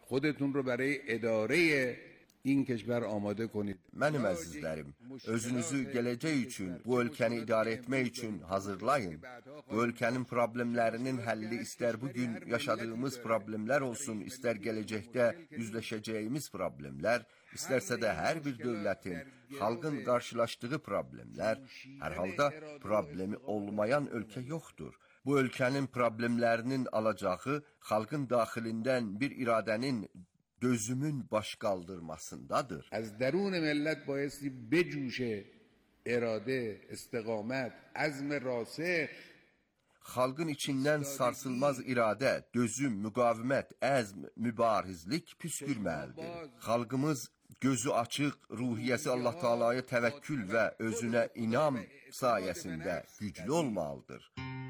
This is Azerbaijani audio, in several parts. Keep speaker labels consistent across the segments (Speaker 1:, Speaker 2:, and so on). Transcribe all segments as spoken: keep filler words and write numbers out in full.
Speaker 1: خودتون رو برای اداره این kişiler amade کنید.
Speaker 2: Mənim əzizlərim, özünüzü gələcək üçün, bu ölkəni idarə etmək üçün hazırlayın. Bu ölkənin problemlərinin həlli istər bugün yaşadığımız problemlər olsun, istər gələcəkdə üzləşəcəyimiz problemlər, istərsə də hər bir dövlətin, xalqın qarşılaşdığı problemlər, hər halda problemi olmayan ölkə yoxdur. Bu ölkənin problemlərinin alacağı xalqın daxilindən bir iradənin dözümün baş qaldırmasındadır.
Speaker 1: Az درون ملت بایستی بجوشه اراده، استقامت، عزم راسخ.
Speaker 2: Xalqın içindən sarsılmaz iradə, dözüm, müqavimət, əzm, mübarizlik püskürməlidir. Xalqımız gözü açıq, ruhiyyəsi Allah Taala'ya təvəkkül və özünə inam sayəsində güclü olmalıdır.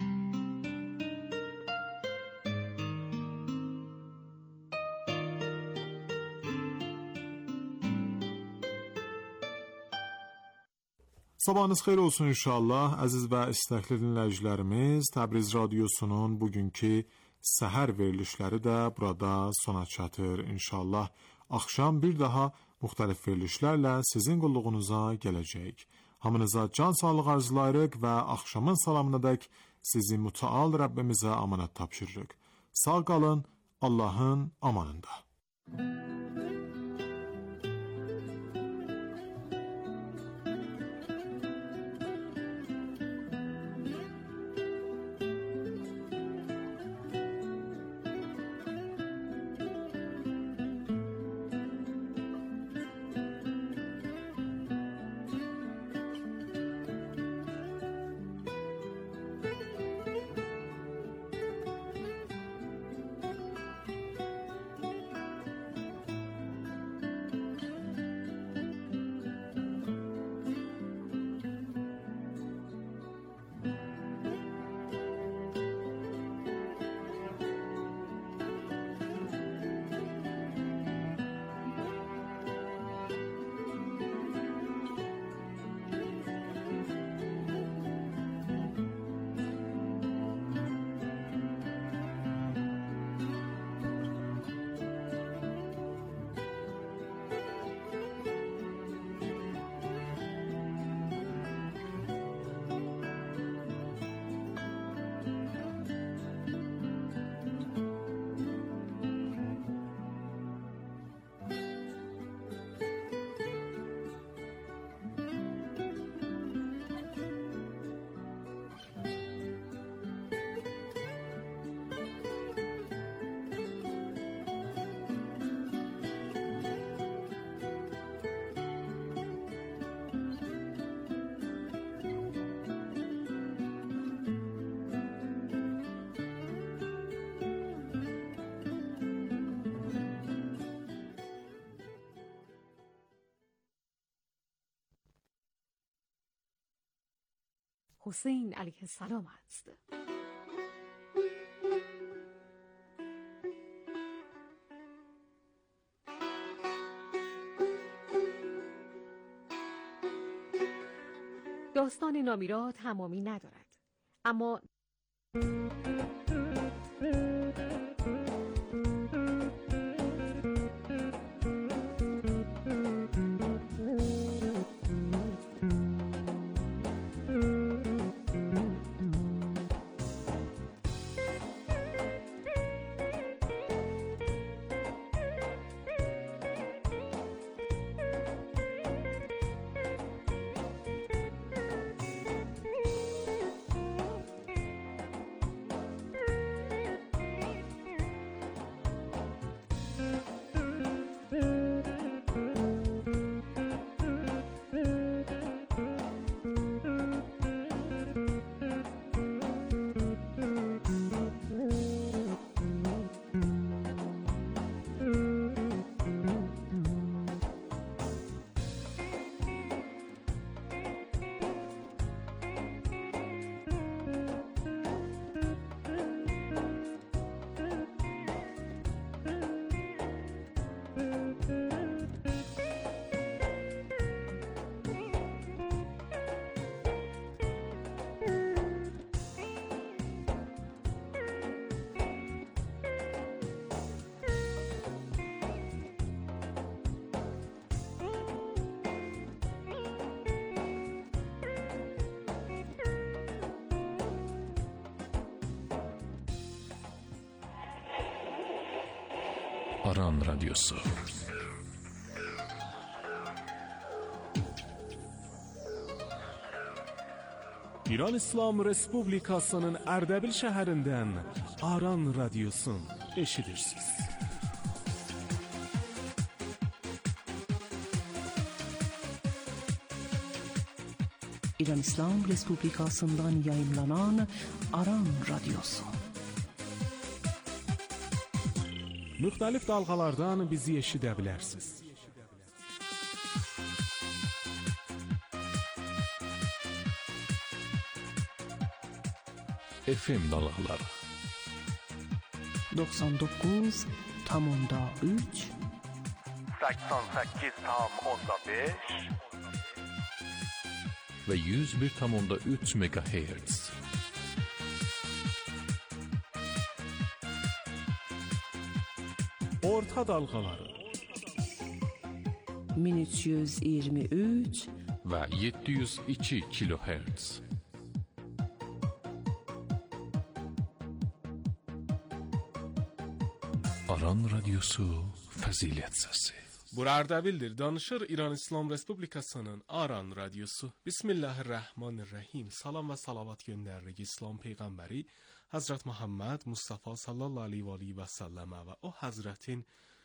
Speaker 3: Sabahınız xeyir olsun inşallah. Əziz və istəkli dinləyicilərimiz, Təbriz Radiosunun bugünkü səhər verilişləri də burada sona çatır. İnşallah axşam bir daha müxtəlif verilişlərlə sizin qulluğunuza gələcək. Hamınıza can sağlığı arzulayırıq və axşamın salamınadək sizi mütəal Rəbbimizə amanət tapşırırıq. Sağ qalın, Allahın amanında.
Speaker 4: حسین علیه السلام است. داستان نامیرا تمامی ندارد، اما
Speaker 5: Aran Radyosu. İran İslam Respublikasının Ərdəbil şəhərindən Aran Radyosun eşidirsiniz.
Speaker 6: İran İslam Respublikasından yayımlanan Aran Radyosu.
Speaker 5: Müxtəlif dalğalardan bizi eşidə bilərsiniz. F M dalğaları
Speaker 6: doksan dokuz tamamda üç
Speaker 7: seksen sekiz tam onda beş
Speaker 5: ve yüz bir tam onda üç megahertz. Orta dalğaları
Speaker 6: min üç yüz iyirmi üç
Speaker 5: ve yedi yüz iki kilohertz. Aran Radyosu Fəzilət Səsi. Bura Ərdəbildir, danışır İran İslam Respublikasının Aran Radyosu. Bismillahirrahmanirrahim. Salam və salavat göndəririk İslam Peyğəmbəri Hazret Muhammed Mustafa sallallahu aleyhi və səlləmə və o Hazretin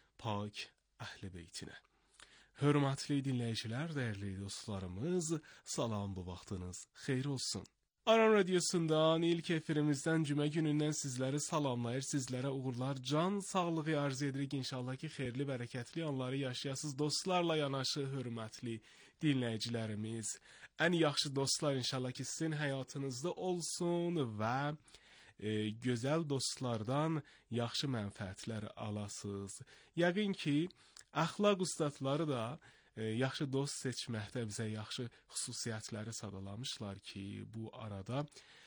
Speaker 5: pak əhl-i beytinə. Hörmətli dinləyicilər, dəyərli dostlarımız, salam, bu vaxtınız xeyir olsun. Aran Radyosu'ndan ilk efirimizden cümə günündən sizləri salamlayır, sizlərə uğurlar, can sağlığı arz edirik. İnşallah ki, xeyirli, bərəkətli anları yaşayasız dostlarla yanaşı, hörmətli dinləyicilərimiz. Ən yaxşı dostlar inşallah ki, sizin həyatınızda olsun və e, gözəl dostlardan yaxşı mənfəətlər alasınız. Yəqin ki, əxlaq ustadları da E, yaxşı dost seçməkdə bizə yaxşı xüsusiyyətləri sadalamışlar ki, bu arada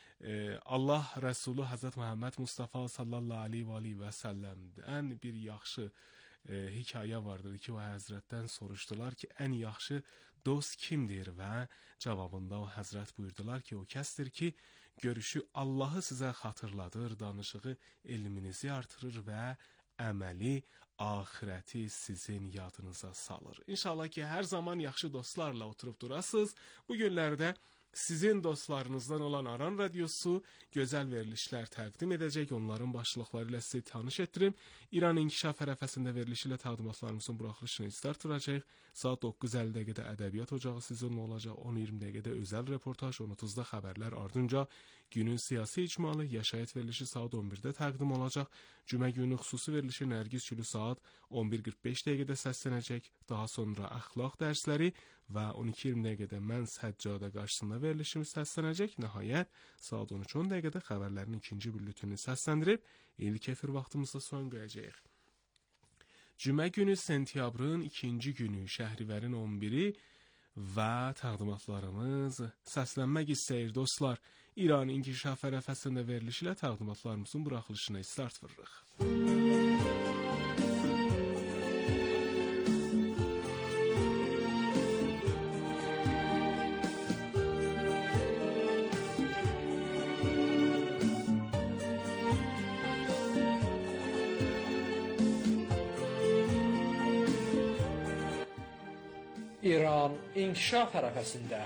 Speaker 5: e, Allah Rəsulü Hazret Muhammed Mustafa sallallahu aleyhi və səlləmdən bir yaxşı e, hikayə vardır ki, o Həzrətdən soruşdular ki, ən yaxşı dost kimdir və cavabında o Həzrət buyurdular ki, o kəsdir ki, görüşü Allahı sizə xatırladır, danışığı elminizi artırır və əməli ahirəti sizin yadınıza salır. İnşallah ki, hər zaman yaxşı dostlarla oturub durasınız. Bu günlərdə sizin dostlarınızdan olan Aran Radyosu gözəl verilişlər təqdim edəcək. Onların başlıqları ilə sizi tanış etdirim. İran İnkişaf ərəfəsində veriliş ilə təqdimatlarımızın buraxılışını start vuracaq. Saat doqquz əlli dəqiqədə ədəbiyyat ocağı sizinlə olacaq. on iyirmi dəqiqədə özəl reportaj, on otuzda xəbərlər, ardınca günün siyasi icmalı, yaşayət verilişi saat on birdə təqdim olacaq. Cümə günü xüsusi verilişi Nərgiz Gülü saat on bir qırx beş dəqiqədə səslənəcək. Daha sonra əxlaq dərsləri və on iki iyirmi dəqiqədə mən səccadə qarşısında verilişimiz səslənəcək. Nəhayət, saat on üç on dəqiqədə xəbərlərin ikinci bülletini səsləndirib, ilk efir vaxtımızda son qoyacaq. Cümə günü sentyabrın ikinci günü, Şəhrivərin on biri və təqdimatlarımız səslənmək istəyir dostlar. İran İnkişaf ərəfəsində veriliş ilə təqdimatlarımızın buraxılışına start vururuq.
Speaker 8: İran İnkişaf ərəfəsində.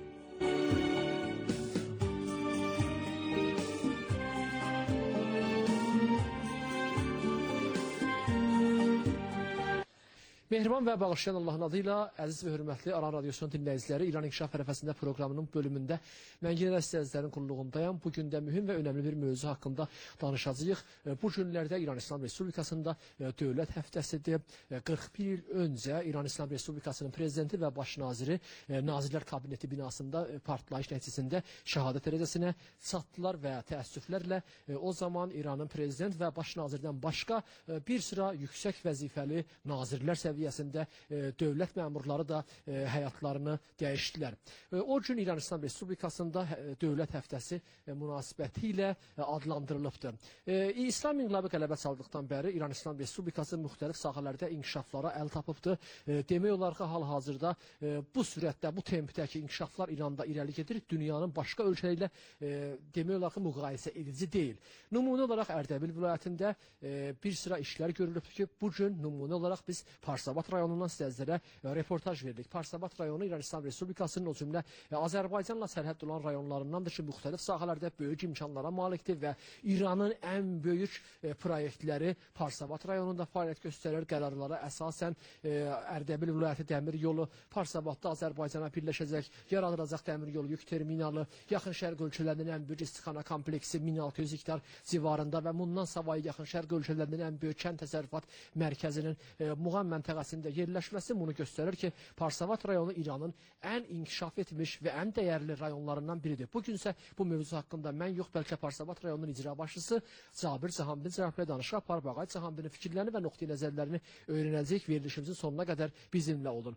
Speaker 8: Mehriban və bağışlayan Allahın adıyla əziz və hörmətli Aran Radyosunun dinləyiciləri, İran İnkişaf ərəfəsində proqramının bölümündə mən yenə sizlərin qulluğundayım. Bugün də mühüm və önəmli bir mövzu haqqında danışacağıq. Bu günlərdə İran İslam Respublikasında dövlət həftəsidir. qırx bir il öncə İran İslam Respublikasının prezidenti və baş naziri Nazirlər Kabineti binasında partlayış nəticəsində şəhadət dərəcəsinə çatdılar və təəssüflərlə o zaman İranın prezident və baş nazirdən başqa bir sıra yüksək vəzifəli nazirlər səviyyəsində səviyyəsində e, dövlət məmurları da e, həyatlarını dəyişdilər. E, o gün İran İslam Respublikasında e, dövlət həftəsi e, münasibəti ilə e, adlandırılıbdır. E, İslam inqilabı qələbə çaldıqdan bəri İran İslam Respublikası müxtəlif sahələrdə inkişaflara əl tapıbdır. E, demək olar ki, hal-hazırda e, bu sürətdə, bu tempdəki inkişaflar İranda irəli gedir. Dünyanın başqa ölkələri ilə e, demək olar ki, müqayisə edici deyil. Nümunə olaraq Ərdəbil vilayətində e, bir sıra işlər görülübdür ki, bu gün nümunə olaraq biz Parsabat rayonundan sizlərə e, reportaj verdik. Parsabat rayonu İran İslam Respublikasının o cümlə e, Azərbaycanla sərhəd olan rayonlarındandır ki, müxtəlif sahələrdə böyük imkanlara malikdir və İranın ən böyük e, proyektləri Parsabat rayonunda fəaliyyət göstərir. Qərarlara əsasən e, Ərdəbil vilayəti dəmir yolu Parsabatda Azərbaycana birləşəcək, yaradılacaq dəmir yolu yük terminalı, yaxın şərq ölkələrinin ən böyük istixana kompleksi min altı yüz hektar civarında və bundan savayı yaxın şərq ölkələrinin ən böyük kənd təsərrüfat mərkəzinin e, Muğan məntəqəsində yerləşməsi bunu göstərir ki, Parsavat rayonu İranın ən inkişaf etmiş və ən dəyərli rayonlarından biridir. Bugün isə bu mövzu haqqında mən yox, bəlkə Parsavat rayonunun icra başçısı Cabir Cahanbin cənabla danışaq. Parbağay Cahanbinin fikirlərini və nöqteyi nəzərlərini öyrənəcək. Verilişimizin sonuna qədər bizimlə olun.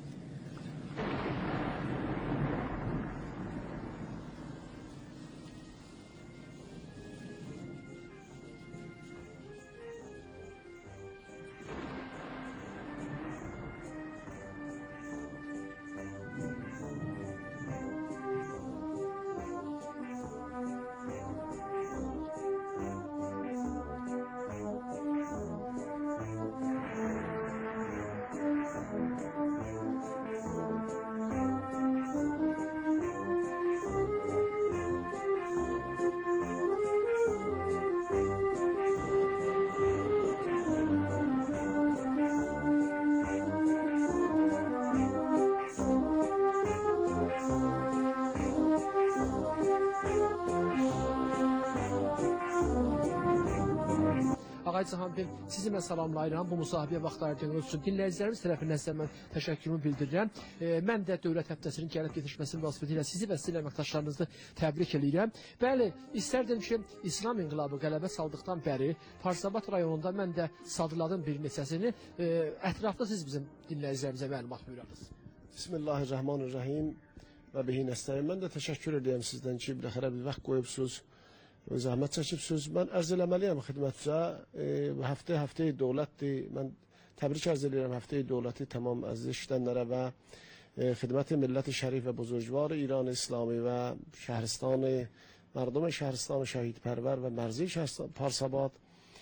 Speaker 8: Ağay Cahanbin, sizi mən salamlayıram. Bu müsahibəyə vaxt ayırdığınız üçün dinləyicilərimiz tərəfindən sizə mən təşəkkürümü bildirirəm. E, mən də dövlət həftəsinin gəlib yetişməsi münasibətilə sizi və sizin əməkdaşlarınızı təbrik edirəm. Bəli, istərdim ki, İslam inqilabı qələbə çaldıqdan bəri Parsabat rayonunda mən də sadladım bir neçəsini. E, ətrafda siz bizim dinləyicilərimizə məlumat buyurasınız.
Speaker 9: Bismillahirrahmanirrahim və bihi nəstəyin. Mən də təşəkkür edirəm sizdən ki, biləxərə bir vaxt qoyubsuz. Zəhmət çəkibsiniz. Mən ərz eləməliyəm xidmətçə. E, həftə-həftə dövlətdir. Mən təbrik ərz edirəm həftə dövləti tamam əziz işlənlərə və e, xidməti millət-i şərif və buzurgvar İran İslami və şəhristan-ı mردم شهرستان شهیدپرور و مرزی پارساباد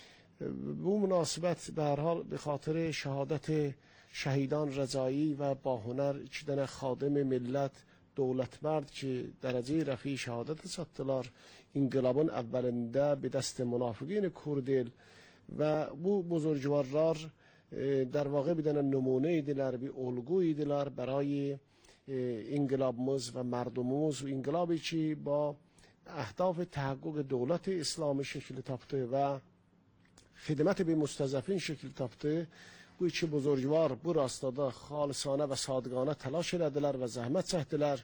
Speaker 9: bu münasibət به هر حال به خاطر شهادت شهیدان رضایی و با هنر iki dənə xadim millət dövlətmərd ki dərəcəyi rəfi şəhadət çatdılar inqilabın əvvəlində bir dəst münafiqin Kurdil və bu buzurgvarlar در واقع bir dənə nümunə idilər, bir olgu idilər برای inqilabımız və mərdumumuz و inqilabi ki با اهداف تحقق دولت اسلامی şəkil tapdı və xidmət bir müstəzəfin şəkil tapdı. Bu iki buzurgvar bu rastada xalisanə və sadiqanə təlaş elədilər və zəhmət çəkdilər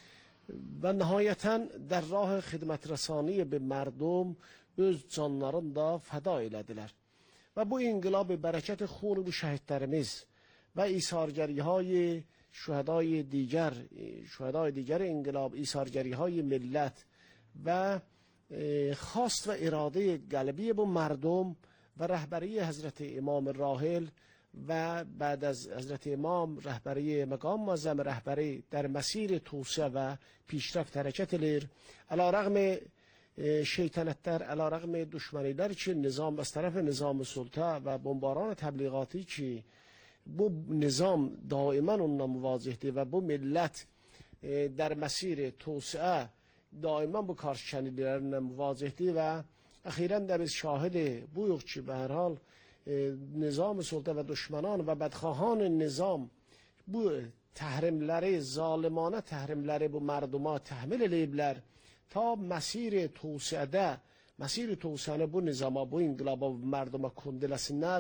Speaker 9: və nəhayətən در راه xidmət rəsani bir mərdum öz canlarını da fəda elədilər. Və bu inqilab bərəkət xun bu şəhidlərimiz və isargəriهای şühədای دیگر şühədای دیگر inqilab isargəriهای millət و خواست و اراده قلبی bu مردم و رهبری حضرت امام راحل و بعد از حضرت امام رهبری مقام معظم رهبری در مسیر توسعه و پیشرفت حرکت edir. علیرغم şeytanətlər, علیرغم düşmənilər ki nizam از طرف نظام سلطه و بمباران تبلیغاتی ki bu nizam دائما onunla müvazihdir və bu millət در مسیر توسعه دائما bu karşı kəndlilərlə müvazihdir və əxirən də biz şahidi buyuq ki, به هر حال nizam-ı sulta və düşmənan və bədxahan nizam bu təhrimləri, zalimانه təhrimləri bu mərduma təhmil eləyiblər ta məsir توسعədə, məsir توسعəni bu nizama, bu inqilaba, bu mərduma kundələsinlər.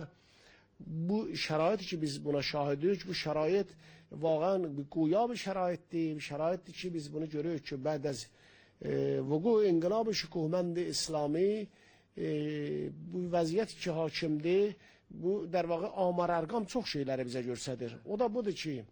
Speaker 9: Bu şərait ki biz buna şahidik, bu şərait واقعا گویا bir şəraitdir, şəraitdir ki biz bunu görürük ki بعد از وقوع انقلاب شکوهمند اسلامی bu vəziyyət ki hakimdir bu در واقع آمار ارقام çok şeyleri bize gösterir. O da budur ki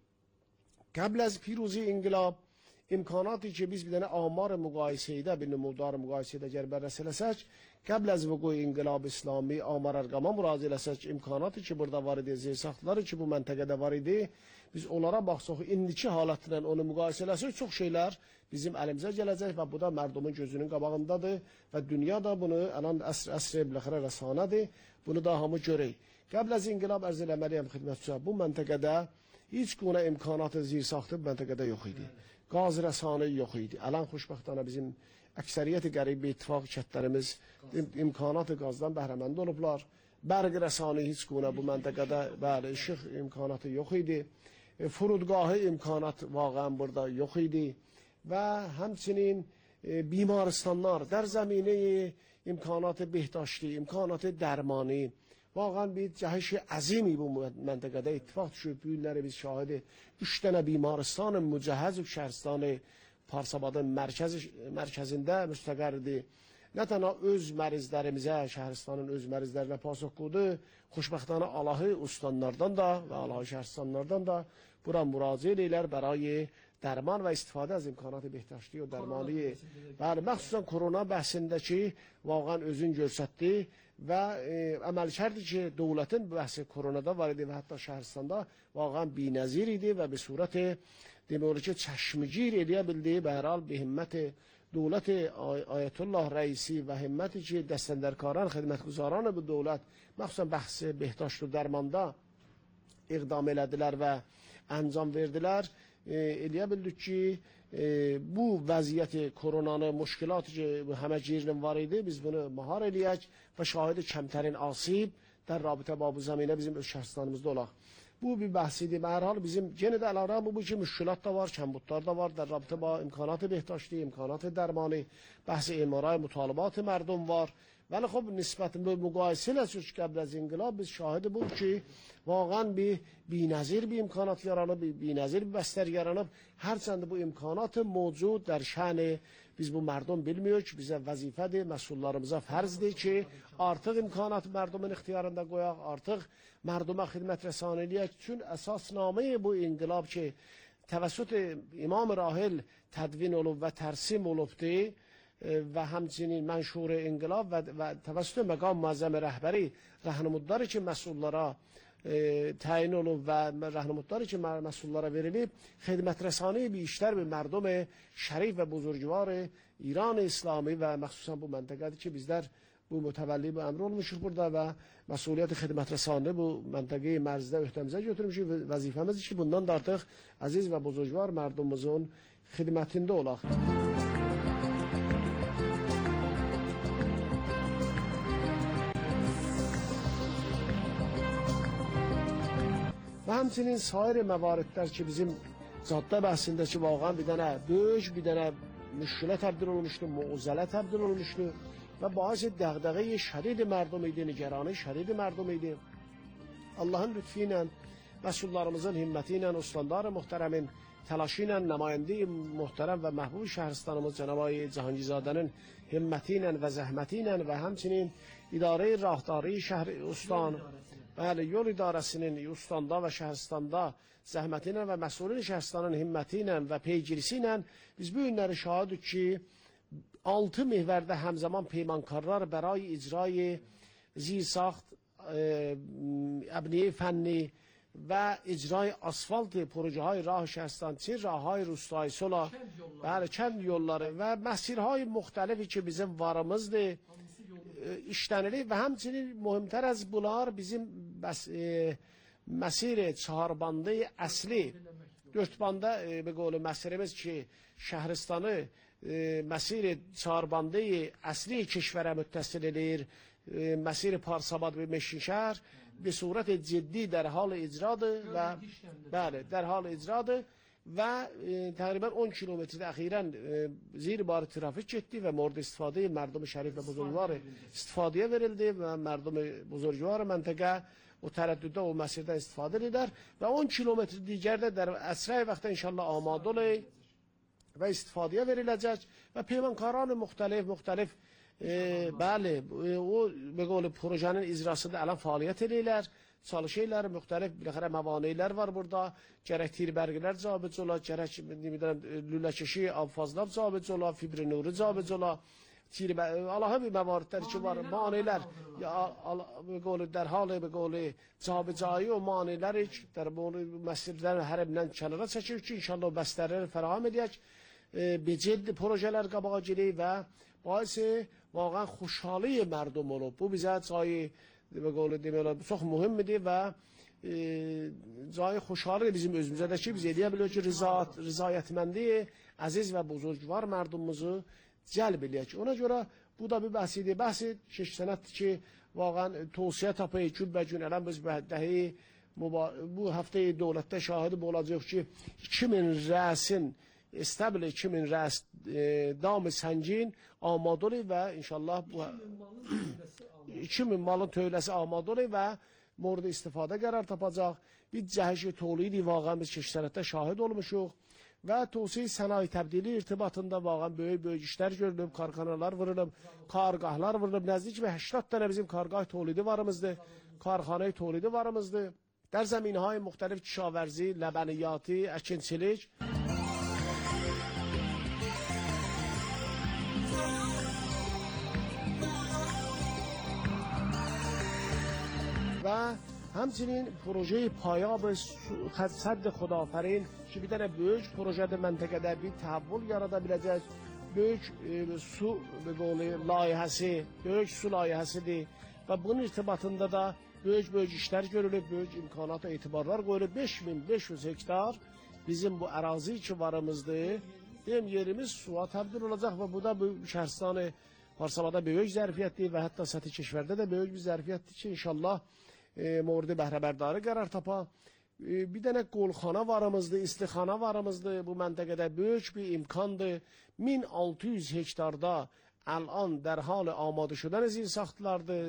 Speaker 9: قبل از پیروزی انقلاب امکاناتی که biz bir tane آمار مقایسه‌ایده bir numuldar مقایسه‌ایده گر بررسی لسج قبل از وقوع انقلاب اسلامی آمار ارقama müraciə لسج imkanatı ki burada var idi, zeysaxtları ki bu məntəqədə var idi, biz onlara baxsaq indiki halətlə onu müqayisə eləsək çox şeylər bizim əlimizə gələcək və bu da mərdumun gözünün qabağındadır və dünya da bunu alan əsr əsr biləxərə rəsanədir, bunu da hamı görək. Qəbl az inqilab ərz eləməliyəm xidmətçiyə, bu məntəqədə heç quna imkanatı zirsaxtı məntəqədə yox idi. Qaz rəsanə yox idi. Alan xoşbəxtana bizim əksəriyyəti qərib ittifaq kətlərimiz imkanatı qazdan bəhrəmənd olublar. Bərq rəsanə heç quna bu məntəqədə bəli işıq imkanatı yox idi. E, furudgahı imkanat vaqəən burada yox idi. Və həmçinin e, bimarstanlar در زمینه امکانات بهداشتی، امکانات درمانی واقعا bir cəhş əzimi bu məntəqədə ittifaq düşüb. Bu günləri biz şahidi üç dənə bimarstanın mücəhəz və şəhərstanı Parsabadın mərkəzi, mərkəzində müstəqərdir. Nə tənha öz mərizlərimizə, şəhərstanın öz mərizlərinə pasok qoydu, xoşbəxtana Allahı ustanlardan da və Allahı şəhərstanlardan da bura müraciə edirlər برای درمان و استفاده از امکانات بهداشتی و درمانی. بله مخصوصا کرونا بحثindəki واقعا özün göstərdi və e, əməl kərdi ki dövlətin bəhsi koronada var idi və hətta şəhərstanda واقعا بی‌نظیر idi və bir surət demək olar ki çəşmigir edə bildi. Be hər hal به himmət dövlət Ayətullah rəisi və himməti ki dəstəndərkaran, xidmətgüzaran bu dövlət məxsusən bəhsi behdaşt və dərmanda iqdam elədilər və əncam verdilər. Eləyə bildik ki e, bu vəziyyəti koronanın müşkilatı ki həmə girinin var idi, biz bunu mahar eləyək və şahidi kəmtərin asib در رابطه با bu زمینه bizim öz şəxslərimizdə olaq. Bu bir bəhsidir. Hər hal bizim yenə də əlavə bu ki müşkilat da var, kəmbudlar da var در رابطه با imkanat بهداشتی، imkanat درمانی، بحث امارای مطالبات مردم var. ولی خب نسبت به مقایسه لسوش قبل از انقلاب biz şahidi bu ki واقعا bir بی‌نظیر bir imkanat yaranıb, بی‌نظیر bir bəstər yaranıb. Hərçənd bu imkanat mövcud در şəni biz bu mərdum bilmiyoruz. Bizə vəzifədir, məsullarımıza fərzdir ki artıq imkanat mərdumun ixtiyarında qoyaq, artıq mərduma xidmət rəsan eləyək. Çün əsasnamə bu inqilab ki təvəssüt İmam Rahil tədvin olub və tərsim olubdur və həmçinin mənşur inqilab və, və təvəssüt məqam müəzzəm rəhbəri rəhnumudları ki məsullara e, təyin olub və rəhnumudları ki məsullara verilib xidmət rəsani bir işlər bir mərdum şərif və buzurgvar İran İslami və məxsusən bu məntəqədir ki bizlər bu mütəvəlli bu əmr olmuşuq burada və məsuliyyət xidmət rəsani bu məntəqəyi mərzdə öhdəmizə götürmüşük. Vəzifəmizdir ki bundan da artıq əziz və buzurgvar mərdumumuzun xidmətində olaq. Və həmçinin sair məvaridlər ki bizim caddə bəhsində ki واقعا bir dənə böyük bir dənə müşkilə təbdil olmuşdu, muğzələ təbdil olmuşdu və baisi dəğdəğəyi şədid mərdum idi, nigarani şədid mərdum idi. Allahın lütfi ilə, məsullarımızın himməti ilə, ustandar muhtərəmin təlaşı ilə, nəmayəndi muhtərəm və məhbub şəhristanımız Cənab-ı Cahangizadənin himməti ilə və zəhməti ilə və həmçinin idarə-i rahdari şəhri ustan, bəli, yol idarəsinin ustandə və şəhərstanda zəhməti ilə və məsulun şəhərstanın himməti ilə və peygirisi ilə biz bu günləri şahidik ki altı mihvərdə həmzaman peymankarlar bəray icrayı zirsaxt, əbniyə fənni və icrayı asfalt projehay rah şəhərstan, çin rahay rustay sola, bəli, kənd yolları və məsirhay müxtəlifi ki bizim varımızdır işlənilir və həmçinin mühümtər az bunlar bizim bəs, e, məsir çaharbandı əsli dörd banda e, bir qolu məsirimiz ki şəhristanı e, məsir çaharbandı əsli keşvərə müttəsil edir. E, məsir Parsabad və Meşinşəhər bir surət ciddi dərhal icradır və bəli, dərhal icradır və e, təqribən on kilometrdə əxirən e, zirbarı trafik getdi və mورد istifadə mərdum şərif və buzurgvar istifadəyə verildi və mərdum buzurgvar məntəqə o tərəddüddə o məsirdən istifadə edər və on kilometr digərdə در əsrə vaxtda inşallah amadə olur və istifadəyə veriləcək və peymankaran müxtəlif müxtəlif e, bəli e, o به قول projenin icrasında alan fəaliyyət edirlər çalışırlar, müxtəlif biləxərə məvaneylər var burada. Gərək tirbergilər cabit ola, gərək lüləkeşi abfazlar cabit ola, fibri nuru cabit ola. Allah'a bir məvaridlər ki var, manilər, به قول در حال به قول جابجایی و مانعləri در məscidlərin hərəbindən kənara çəkir ki, inşallah o bəstələri fəraham edək. به جد projelər qabağa girir və باعث واقعا خوشحالی مردم olub. Bu bizə cayı به قول demək çox mühümdir və cayı xoşhalı bizim özümüzdə ki, biz eləyə biliyoruz ki, rızayətməndi, əziz və buzurgvar mərdumumuzu cəlb eləyək. Ona görə bu da bir bəhsidir. Bəhsi şeş sənətdir ki, واقعا توسعه tapıyı gün به gün الان biz dəhi bu həftə dövlətdə şahidi olacaq ki, iki min rəsin استبل iki min rəs dam səngin amadı və inşallah bu iki min malın tövləsi amadı və mورد istifadə qərar tapacaq. Bir cəhşi tolidi واقعا biz şeş sənətdə şahid olmuşuq və توسعه sənaye təbdili irtibatında واقعا böyük böyük işlər görülüb, karxanalar vurulub, kargahlar vurulub. Nəzdik və هشتاد dənə bizim kargah tolidi varımızdır, karxanə tolidi varımızdır. در زمینهای مختلف کشاورزی، لبنیاتی، əkinçilik və همچنین پروژه پایاب سد خدافرین که bir dənə böyük projede məntəqədə bir təhvül yarada biləcək böyük e, su layihəsi, böyük su layihəsidir və bunun irtibatında da böyük böyük işlər görülüb, böyük imkanata etibarlar qoyulub. beş min beş yüz hektar bizim bu ərazi ki varımızdır. Deyim yerimiz suya təbdil olacaq və bu da bu Şəhristanı Farsabada böyük zərfiyyətdir və hətta səthi keşvərdə də böyük bir zərfiyyətdir ki inşallah e, mordi bəhrəbərdarı qərar tapa. Bir dənə qolxana varımızdır, istixana varımızdır. Bu məntəqədə böyük bir imkandır. min altı yüz hektarda əlan dərhal amadə şudan zir saxtlardır.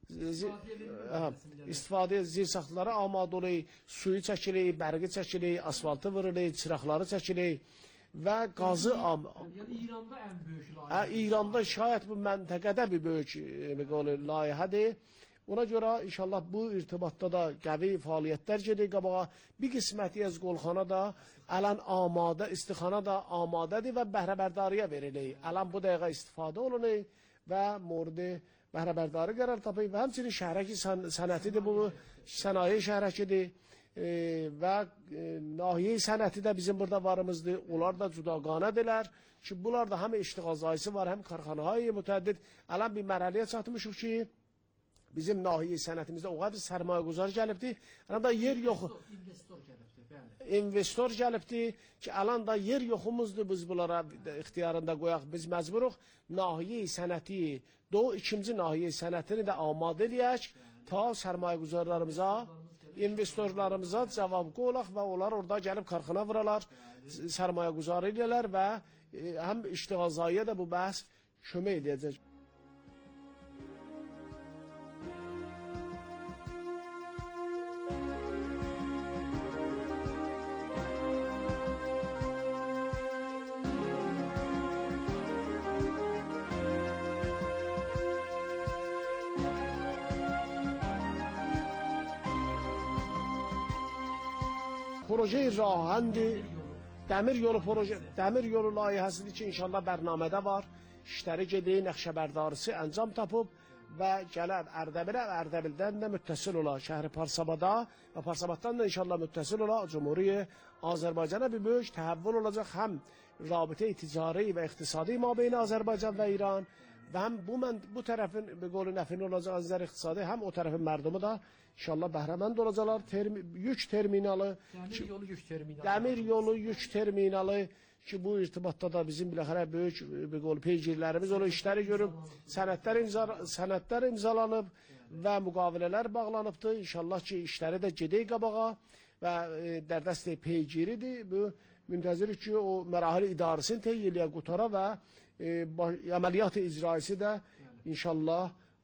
Speaker 9: İstifadə zir saxtları amadə olur. Suyu çəkilir, bərqi çəkilir, asfaltı vurulur, çıraqları çəkilir və qazı am
Speaker 8: yəni İranda ən böyük layihə.
Speaker 9: Hə, İranda şayət bu məntəqədə bir böyük e, layihədir. Ona görə inşallah bu irtibatda da qəvi fəaliyyətlər gedir qabağa. Bir qisməti az qolxana da ələn amadə, istixana da amadədir və bəhrəbərdarıya verilir. Ələn bu dəqiqə istifadə olunur və mordi bəhrəbərdarı qərar tapır və həmçinin şəhərəki sənətidir bu, sənaye şəhərəkidir e, və e, nahiye sənəti də bizim burada varımızdır. Onlar da cudaqanədirlər ki, bunlar da həm iştiğazayısı var, həm karxanahay mütəddid. Ələn bir mərhələyə çatmışıq ki, bizim nahiye sənətimizdə o qədər sərmayə quzar gəlibdir. Ələn da yer yox.
Speaker 8: İnvestor gəlibdir, bəli.
Speaker 9: İnvestor gəlibdir ki, ələn da yer yoxumuzdur biz bunlara ixtiyarında qoyaq. Biz məcburuq nahiye sənəti, do ikinci nahiye sənətini də amadə eləyək ta sərmayə quzarlarımıza, investorlarımıza cavab qoyulaq və onlar orada gəlib karxana vuralar, sərmayə quzar eləyərlər və həm iştiğazayıya da bu bəhs kömək edəcək. Proje rahandi dəmir yolu proje dəmir yolu layihəsidir ki inşallah bərnamədə var. İşləri gedir, nəqşəbərdarısı əncam tapıb və gələn Ərdəbilə və Ərdəbildən də müttəsil ola şəhri Parsabada və Parsabaddan da inşallah müttəsil ola Cumhuriye Azərbaycana bir böyük təhəvvül olacaq. Həm rabitə ticari və iqtisadi mabeyn Azərbaycan və İran və həm bu, mən, bu tərəfin bir qolu nəfini olacaq azər iqtisadi, həm o tərəfin mərdumu da İnşallah bəhrəmənd olacaqlar. Termi, yük terminalı,
Speaker 8: dəmir yolu yük terminalı,
Speaker 9: dəmir yolu yük terminalı ki bu irtibatda da bizim biləxərə böyük bir qol peygirlərimiz olur, işləri görüb, sənədlər, imza, sənədlər imzalanıb və müqavilələr bağlanıbdır. İnşallah ki işləri də gedək qabağa və e, dərdəstə peygiridir. Bu müntəzirik ki o mərahil idarəsini tey eləyə qutara və e, əməliyyat icraisi də inşallah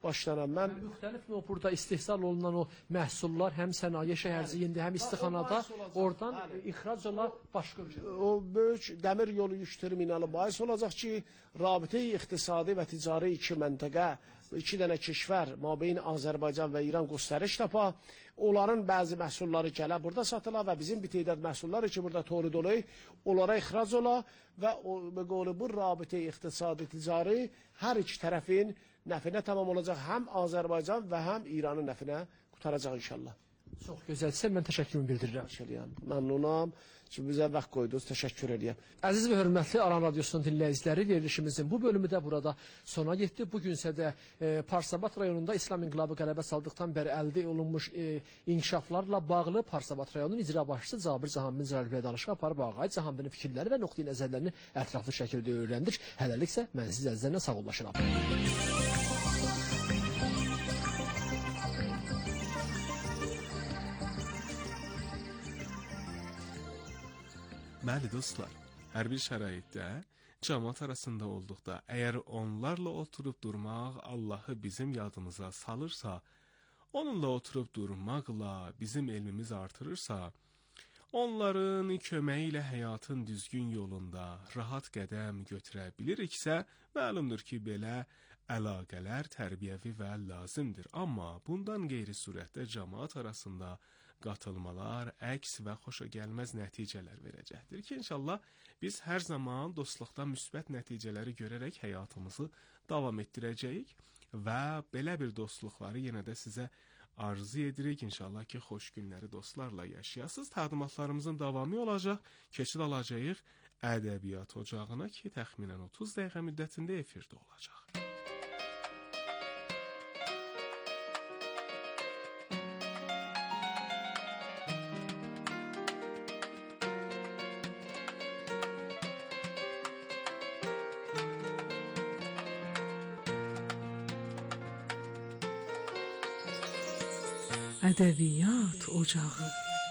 Speaker 9: başlanan. Mən
Speaker 8: müxtəlif növ burada istehsal olunan o məhsullar həm sənaye şəhərciyində, həm istiqanada oradan ixrac ola başqa ölkələrə.
Speaker 9: O böyük dəmir yolu yük terminalı bahis olacaq ki, rabitə-i iqtisadi və ticari iki məntəqə, iki dənə keşvər, mabeyn Azərbaycan və İran göstəriş tapa, onların bəzi məhsulları gələ burada satıla və bizim bir tədad məhsulları ki, burada torid olayı, onlara ixrac ola və o, bu rabitə-i iqtisadi ticari hər iki tərəfin nəfinə tamam olacaq, həm Azərbaycan və həm İranın nəfinə qutaracaq inşallah.
Speaker 8: Çox gözəlsə, mən təşəkkürümü bildirirəm.
Speaker 9: Məmnunam ki, bizə vaxt qoydunuz, təşəkkür edirəm.
Speaker 8: Əziz və hörmətli Aran Radiosunun dinləyiciləri, verilişimizin bu bölümü də burada sona getdi. Bugünsə də e, Parsabat rayonunda İslam İnqilabı qələbə saldıqdan bəri əldə olunmuş e, inkişaflarla bağlı Parsabat rayonunun icra başçısı Cabir Cahanbin Zərəliyə danışıq aparıb Ağay Cahanbinin fikirləri və nöqteyi nəzərlərini ətraflı şəkildə öyrəndik. Hələliksə mən siz əzizlərlə sağollaşıram.
Speaker 5: Bəli dostlar, hər bir şəraitdə cəmaət arasında olduqda, əgər onlarla oturub durmaq Allahı bizim yadımıza salırsa, onunla oturub durmaqla bizim elmimiz artırırsa, onların köməyi ilə həyatın düzgün yolunda rahat qədəm götürə biliriksə, məlumdur ki, belə əlaqələr tərbiyəvi və lazımdır. Amma bundan qeyri surətdə cəmaət arasında qatılmalar əks və xoşagəlməz nəticələr verəcəkdir ki, inşallah biz hər zaman dostluqdan müsbət nəticələri görərək həyatımızı davam etdirəcəyik və belə bir dostluqları yenə də sizə arzu edirik. İnşallah ki, xoş günləri dostlarla yaşayasınız. Təqdimatlarımızın davamı olacaq. Keçid alacağıq ədəbiyyat ocağına ki, təxminən otuz dəqiqə müddətində efirdə olacaq.
Speaker 6: ədəbiyyat ocağı.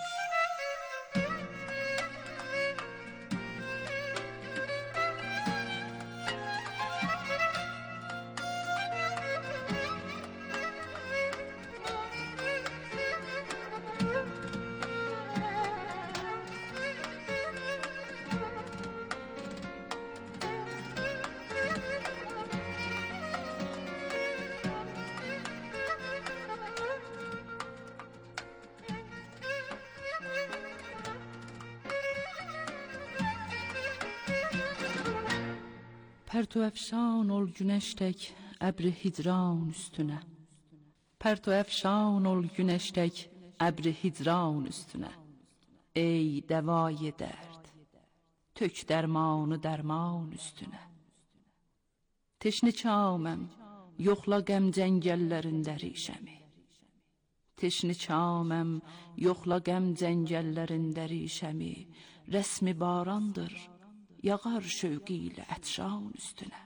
Speaker 10: پرتو افشان ol güneştek ebri hicran üstüne. Perto efşan ol güneştek ebri hicran üstüne. Ey devayı dert, tök dermanı derman üstüne. Teşni çamem, yoxla qəm cəngəllərində rişəmi. Teşni çamem, yoxla qəm cəngəllərində rişəmi. Rəsmi barandır, yağar şövqi ilə ətşan üstünə.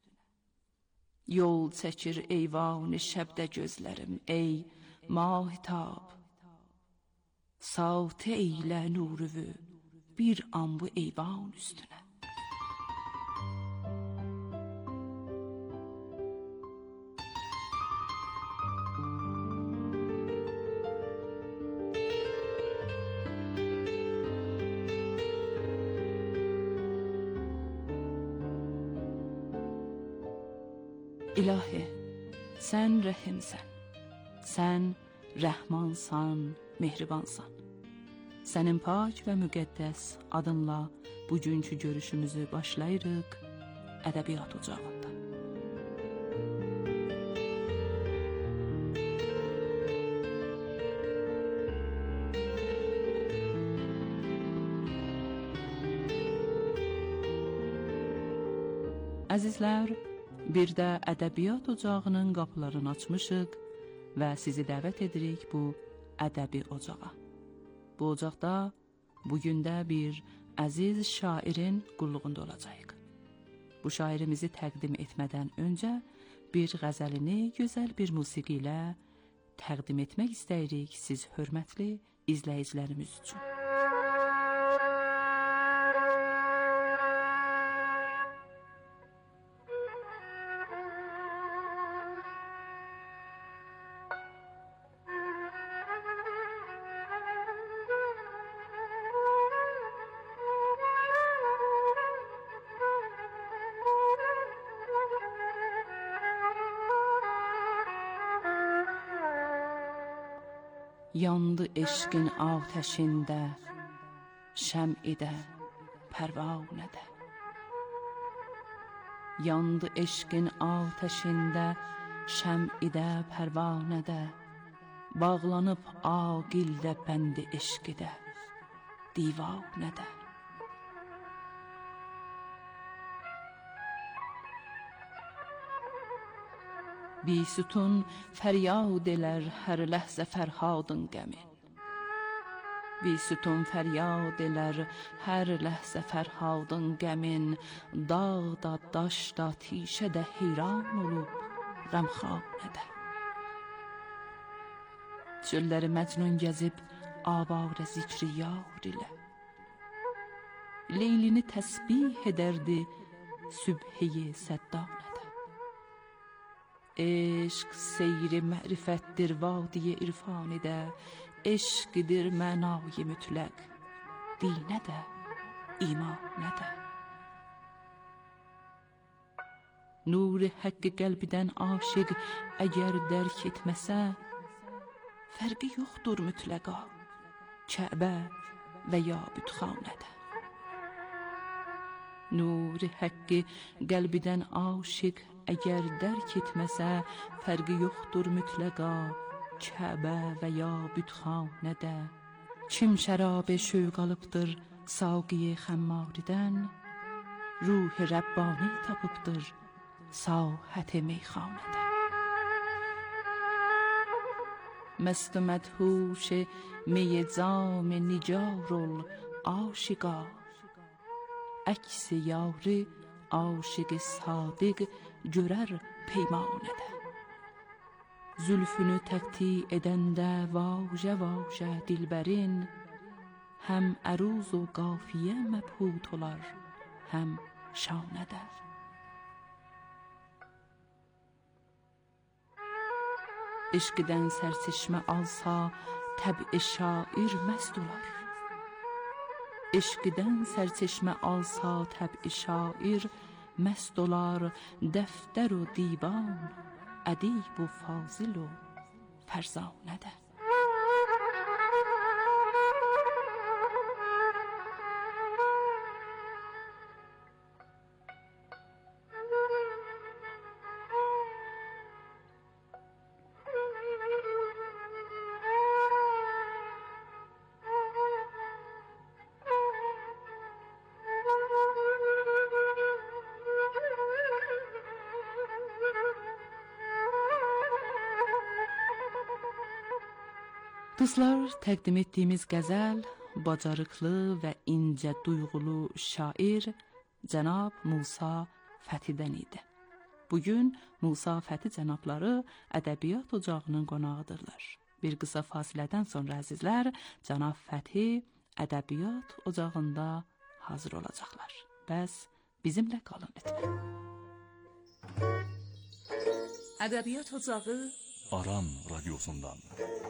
Speaker 10: Yol çəkir eyvanı şəbdə gözlərim, ey mahitab. Saute eylə nuruvü bir an bu eyvan üstünə. İlahi, sən rəhimsən, sən rəhmansan, mehribansan. Sənin pak və müqəddəs adınla bugünkü görüşümüzü başlayırıq ədəbiyyat ocağında. Əzizlər, bir də ədəbiyyat ocağının qapılarını açmışıq və sizi dəvət edirik bu ədəbi ocağa. Bu ocaqda bugün də bir əziz şairin qulluğunda olacağıq. Bu şairimizi təqdim etmədən öncə bir qəzəlini gözəl bir musiqi ilə təqdim etmək istəyirik siz hörmətli izləyicilərimiz üçün. yandı eşqin ateşində, şəm'idə, pərvanədə. Yandı eşqin ateşində, şəm'idə, pərvanədə, bağlanıb aqildə bəndi eşqidə, divanədə. Bisütun fəryad elər hər ləhzə fərhadın qəmin. Bisütun fəryad elər hər ləhzə fərhadın qəmin. Dağda, daşda, tişədə heyran olub qəmxanədə. Çölləri məcnun gəzib avarə zikri yar ilə. Leylini təsbih edərdi sübhəyi səddanədə. Eşq seyri mərifətdir vadiye irfanidə, eşqidir mənayı mütləq, dinə də, imanə də. Nuri həqqi qəlbidən aşiq əgər dərk etməsə, fərqi yoxdur mütləqa, Kəbə və ya bütxanədə. Nuri həqqi qəlbidən aşiq əgər dərk etməsə, fərqi yoxdur mütləqa, Kəbə və ya bütxanədə. Kim şərabə şövq alıbdır saqi xəmmaridən, ruh Rəbbani tapıbdır sahət meyxanədə. Məst mədhuş می جام نگار العاشقا، عکس یار عاشق صادق görər peymanədə. Zülfünü təqti edəndə vajə vajə dilbərin, həm əruz و qafiyə məbhut olar, həm şanədə. Eşqdən sərçeşmə alsa təb'i şair məst olar. Eşqdən sərçeşmə alsa təb'i şair məst olar. Dəftər و divan ədib و fazil و fərzanədə. Dostlar, təqdim etdiyimiz qəzəl bacarıqlı və incə duyğulu şair cənab Musa Fəthidən idi. Bugün Musa Fəthi cənabları ədəbiyyat ocağının qonağıdırlar. Bir qısa fasilədən sonra əzizlər, cənab Fəthi ədəbiyyat ocağında hazır olacaqlar. Bəs bizimlə qalın lütfən.
Speaker 6: Ədəbiyyat ocağı
Speaker 11: Aran radyosundan.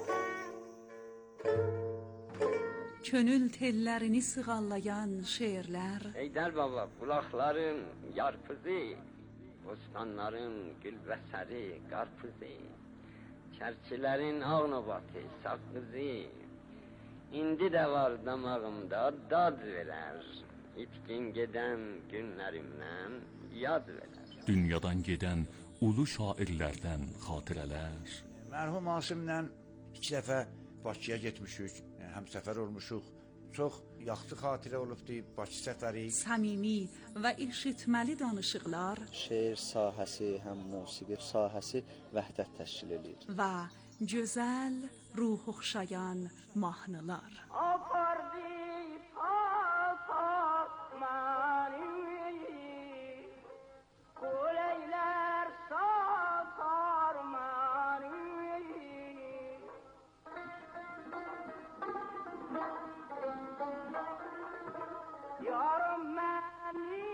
Speaker 6: Könül tellərini sığallayan şeirlər.
Speaker 12: Heydər baba, bulaqların yarpızı, bostanların gülbəsəri, qarpızı, çərçilərin ağnabatı, saqqızı, indi də var damağımda dad verər, itkin gedən günlərimdən yad verər.
Speaker 11: Dünyadan gedən ulu şairlərdən xatirələr.
Speaker 13: Mərhum Asimlə iki dəfə Bakıya getmişik, həm səfər olmuşuq. Çox yaxşı xatirə olubdu Bakı səfəri.
Speaker 6: Səmimi və eşitməli danışıqlar.
Speaker 14: Şeir sahəsi, həm musiqi sahəsi vəhdət təşkil edir.
Speaker 6: Və gözəl, ruh oxşayan mahnılar.
Speaker 12: Apardı papak məni, qoleylər satar məni. Yarım məni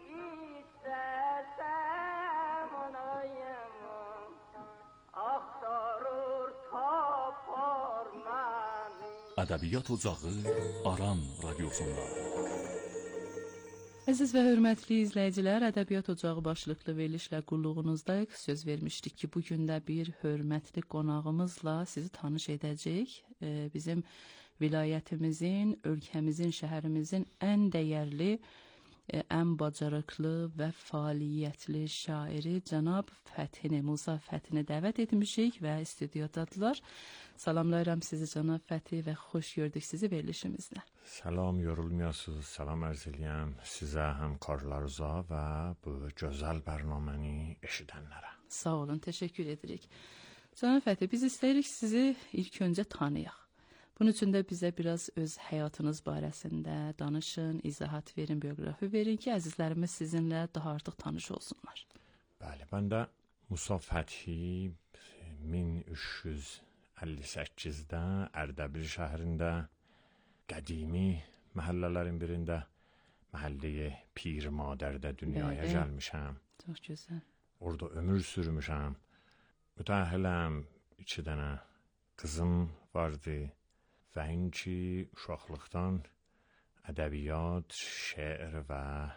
Speaker 12: istəsəm onayım, axtarır tapar məni.
Speaker 11: Ədəbiyyat ocağı Aran radyosunda.
Speaker 10: Əziz və hörmətli izləyicilər, Ədəbiyyat Ocağı başlıqlı verilişlə qulluğunuzdayıq. Söz vermişdik ki, bugün də bir hörmətli qonağımızla sizi tanış edəcək. Ee, bizim vilayətimizin, ölkəmizin, şəhərimizin ən dəyərli, ən bacarıqlı və fəaliyyətli şairi cənab Fətini, Musa Fətini dəvət etmişik və studiyadadılar. Salamlayıram sizi cənab Fəti və xoş gördük sizi verilişimizdə.
Speaker 15: Salam, yorulmayasınız. Salam ərz eləyəm sizə, həmkarlarınıza və bu gözəl bərnaməni eşidənlərə.
Speaker 10: Sağ olun, təşəkkür edirik. Cənab Fəti, biz istəyirik sizi ilk öncə tanıyaq. Bunun üçün də bizə biraz öz həyatınız barəsində danışın, izahat verin, bioqrafi verin ki, əzizlərimiz sizinlə daha artıq tanış olsunlar.
Speaker 15: Bəli, mən də Musa Fəthi min üç yüz əlli səkkizdə Ərdəbil şəhərində qədimi məhəllələrin birində məhəlləyə Pir Madərdə dünyaya Bəli. Gəlmişəm.
Speaker 10: Çox gözəl.
Speaker 15: Orada ömür sürmüşəm. Mütəhhiləm, iki dənə qızım vardı. Və inki uşaqlıqdan ədəbiyyat, şeir və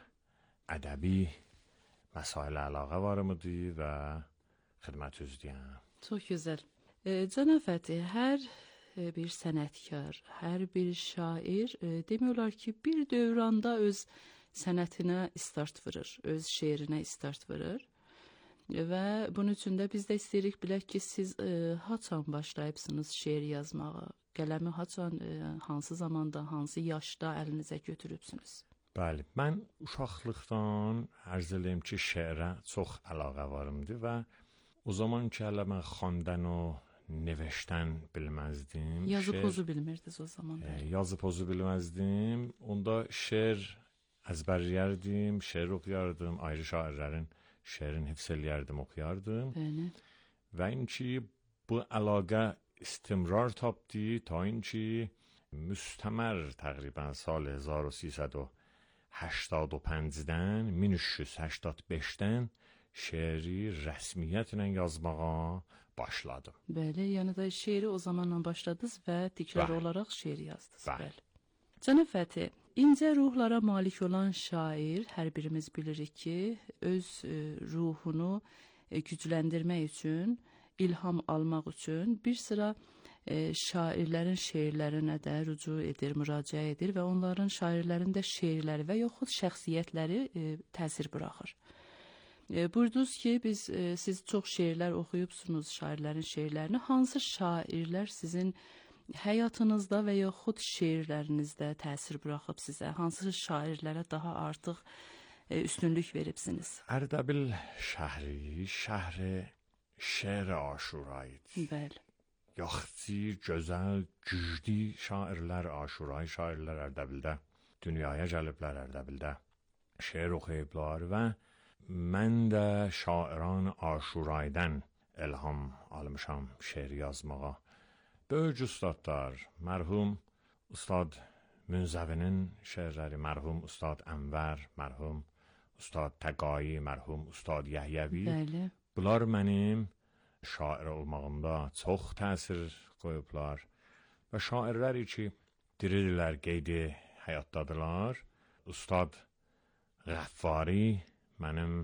Speaker 15: ədəbi məsailə əlaqə varımdı və xidmət üzrəyəm.
Speaker 10: Çox gözəl. E, Cənab Fəti, hər e, bir sənətkar, hər bir şair e, demək olar ki, bir dövranda öz sənətinə start vurur, öz şeirinə start vurur. Və bunun üçün də biz də istəyirik bilək ki, siz e, haçan başlayıbsınız şeir yazmağa? Qələmi haçan, e, hansı zamanda, hansı yaşda əlinizə götürübsünüz?
Speaker 15: Bəli, mən uşaqlıqdan ərz eləyim ki, şeirə çox əlaqə varımdı və o zaman ki, hələ mən xandan o neveşdən bilməzdim.
Speaker 10: Yazı şeir, pozu bilmirdiniz o zaman.
Speaker 15: E, yazı pozu bilməzdim. Onda şeir əzbərləyərdim, şeir oxuyardım, ayrı şairlərin şeirin hifz eləyərdim, oxuyardım.
Speaker 10: Bəli.
Speaker 15: Və inki bu əlaqə istimrar tapdı ta اینکه مستمر تقریبا سال هزار و سیصد و هشتاد و پنجdən min üç yüz səksən beşdən şeiri rəsmiyyətlə yazmağa başladım.
Speaker 10: Bəli, yəni da şeiri o zamanla başladınız və təkrar Bəli. Olaraq şeir yazdınız.
Speaker 15: Bəli.
Speaker 10: Bəli. Cənab Fəti, incə ruhlara malik olan şair, hər birimiz bilirik ki, öz e, ruhunu e, gücləndirmək üçün, ilham almaq üçün bir sıra e, şairlərin şeirlərinə də rücu edir, müraciət edir və onların şairlərin də şeirləri və yaxud şəxsiyyətləri e, təsir buraxır. E, buyurdunuz ki, biz e, siz çox şeirlər oxuyubsunuz, şairlərin şeirlərini. Hansı şairlər sizin həyatınızda və yaxud şeirlərinizdə təsir buraxıb sizə? Hansı şairlərə daha artıq e, üstünlük veribsiniz?
Speaker 15: Ərdəbil şəhri, şəhri şeir aşuraydı.
Speaker 10: Bəli.
Speaker 15: Yaxçı, gözəl, güclü şairlər, aşuray şairlər Ərdəbildə dünyaya gəliblər, Ərdəbildə şeir oxuyublar və mən də şairan aşuraydan ilham almışam şeir yazmağa. Böyük ustadlar, mərhum Ustad Münzəvinin şeirləri, mərhum Ustad Ənvər, mərhum Ustad Təqai, mərhum Ustad Yəhyəvi.
Speaker 10: Bəli.
Speaker 15: Bunlar mənim şair olmağımda çox təsir qoyublar və şairləri ki, diridirlər, qeydi həyatdadılar. Ustad Qəffari mənim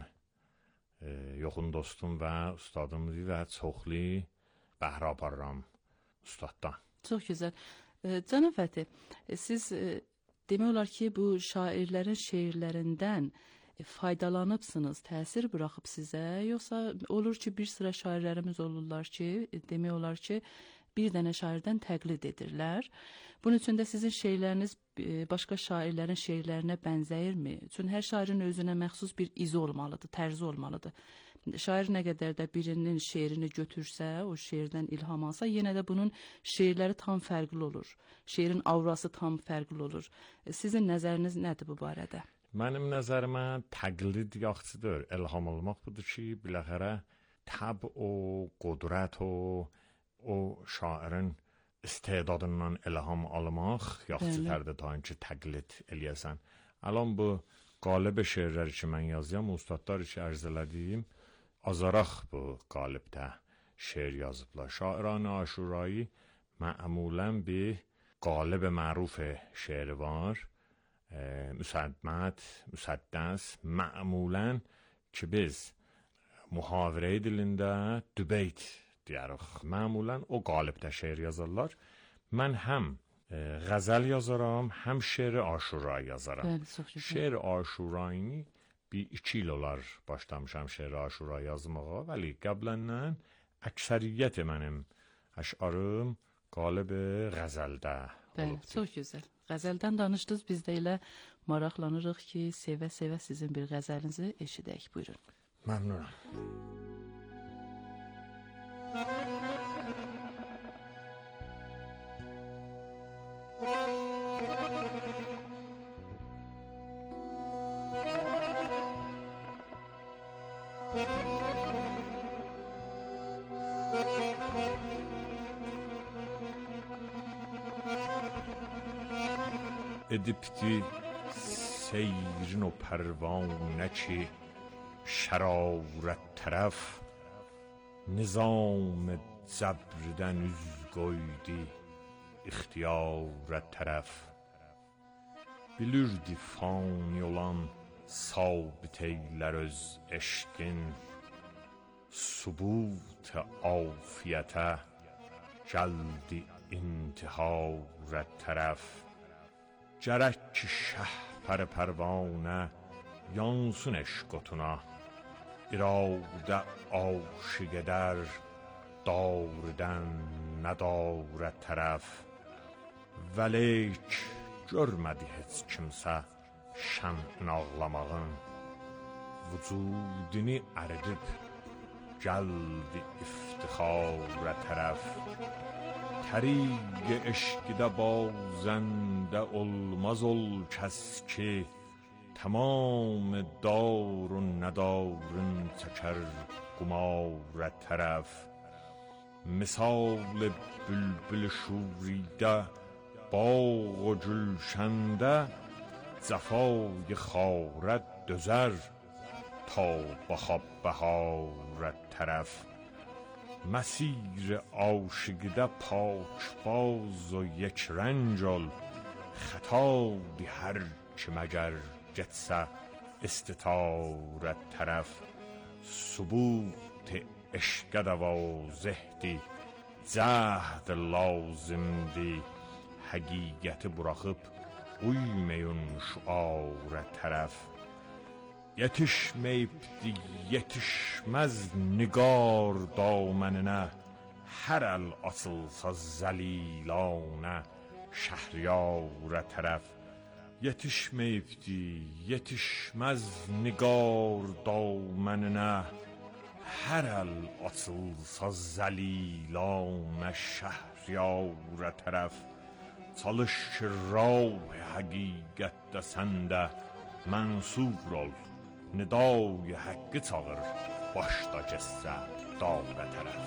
Speaker 15: e, yoxun dostum və ustadımdır və çoxlu bəhrə aparıram ustaddan.
Speaker 10: Çox gözəl. E, Cənab Fəti, e, siz e, demək olar ki, bu şairlərin şeirlərindən faydalanıbsınız, təsir buraxıb sizə, yoxsa olur ki, bir sıra şairlərimiz olurlar ki, demək olar ki, bir dənə şairdən təqlid edirlər. Bunun üçün də sizin şeirləriniz başqa şairlərin şeirlərinə bənzəyirmi? Çünki hər şairin özünə məxsus bir izi olmalıdır, tərzi olmalıdır. Şair nə qədər də birinin şeirini götürsə, o şeirdən ilham alsa, yenə də bunun şeirləri tam fərqli olur. Şeirin aurası tam fərqli olur. Sizin nəzəriniz nədir bu barədə?
Speaker 15: Mənim nəzərimə təqlid yaxşıdır, ilham almaq budur ki, biləxərə təb o, qudrət o, o şairin istedadından ilham almaq yaxşıdır ta ki, təqlid eləyəsən. Alən bu qalib şeirləri ki, mən yazıyam, ustadlar ki, ərz elədiyim, azaraq bu qalibdə şeir yazıblar. Şairan aşurayı mə'mulən bir qalib məruf şeiri var. müsədmət, müsəddəs mə'mulən ki biz muhavirə dilində dübeyt deyərik. Mə'mulən o qalibdə şeir yazarlar. Mən həm غزل yazaram, həm şeir aşura yazaram.
Speaker 10: Bəli,
Speaker 15: şeir aşurayını bir iki il olar başlamışam şeir aşura yazmağa, vəli qəbləndən əksəriyyət mənim əşarım qalib qəzəldə
Speaker 10: Bəli, çox gözəl. Qəzəldən danışdınız, biz də elə maraqlanırıq ki, sevə-sevə sizin bir qəzəlinizi eşidək. Buyurun.
Speaker 15: Məmnunam. Edipti seyrin o pərvanə ki şərarət tərəf nizam cəbrdən üz qoydu ixtiyarət tərəf bilirdi fani olan sabit eylər öz eşqin subut afiyətə gəldi intiharət tərəf gərək ki şəhpər pərvanə yansın eşq otuna iradə aşıq edər dardən nədarət tərəf vəleyk görmədi heç kimsə şəm'in ağlamağın vücudini əridib gəldi iftixarət tərəf təriq eşqdə bazəndə olmaz ol kəs ki tamam darun nədarın çəkər qumarət tərəf misal bülbül şوریده باغ و گلشنده جفای خارت دزر تا بخواب بهارت طرف مسیر عاشقده پاک باز و یک رنجل خطای هر که مگر جتسه استطارت طرف ثبوت عشق واضح دی cəhd lazımdır həqiqəti buraxıb uymayın şüara tərəf yetişməyibdi yetişməz nigar daməninə hər əl açılsa zəlilanə şəhriyarə tərəf yetişməyibdi yetişməz nigar daməninə hər əl açılsa zəlilanə şəhriyarə tərəf çalış ki rah həqiqətdə səndə mənsur ol nidای həqqi çağır başda kəssə dağə tərəf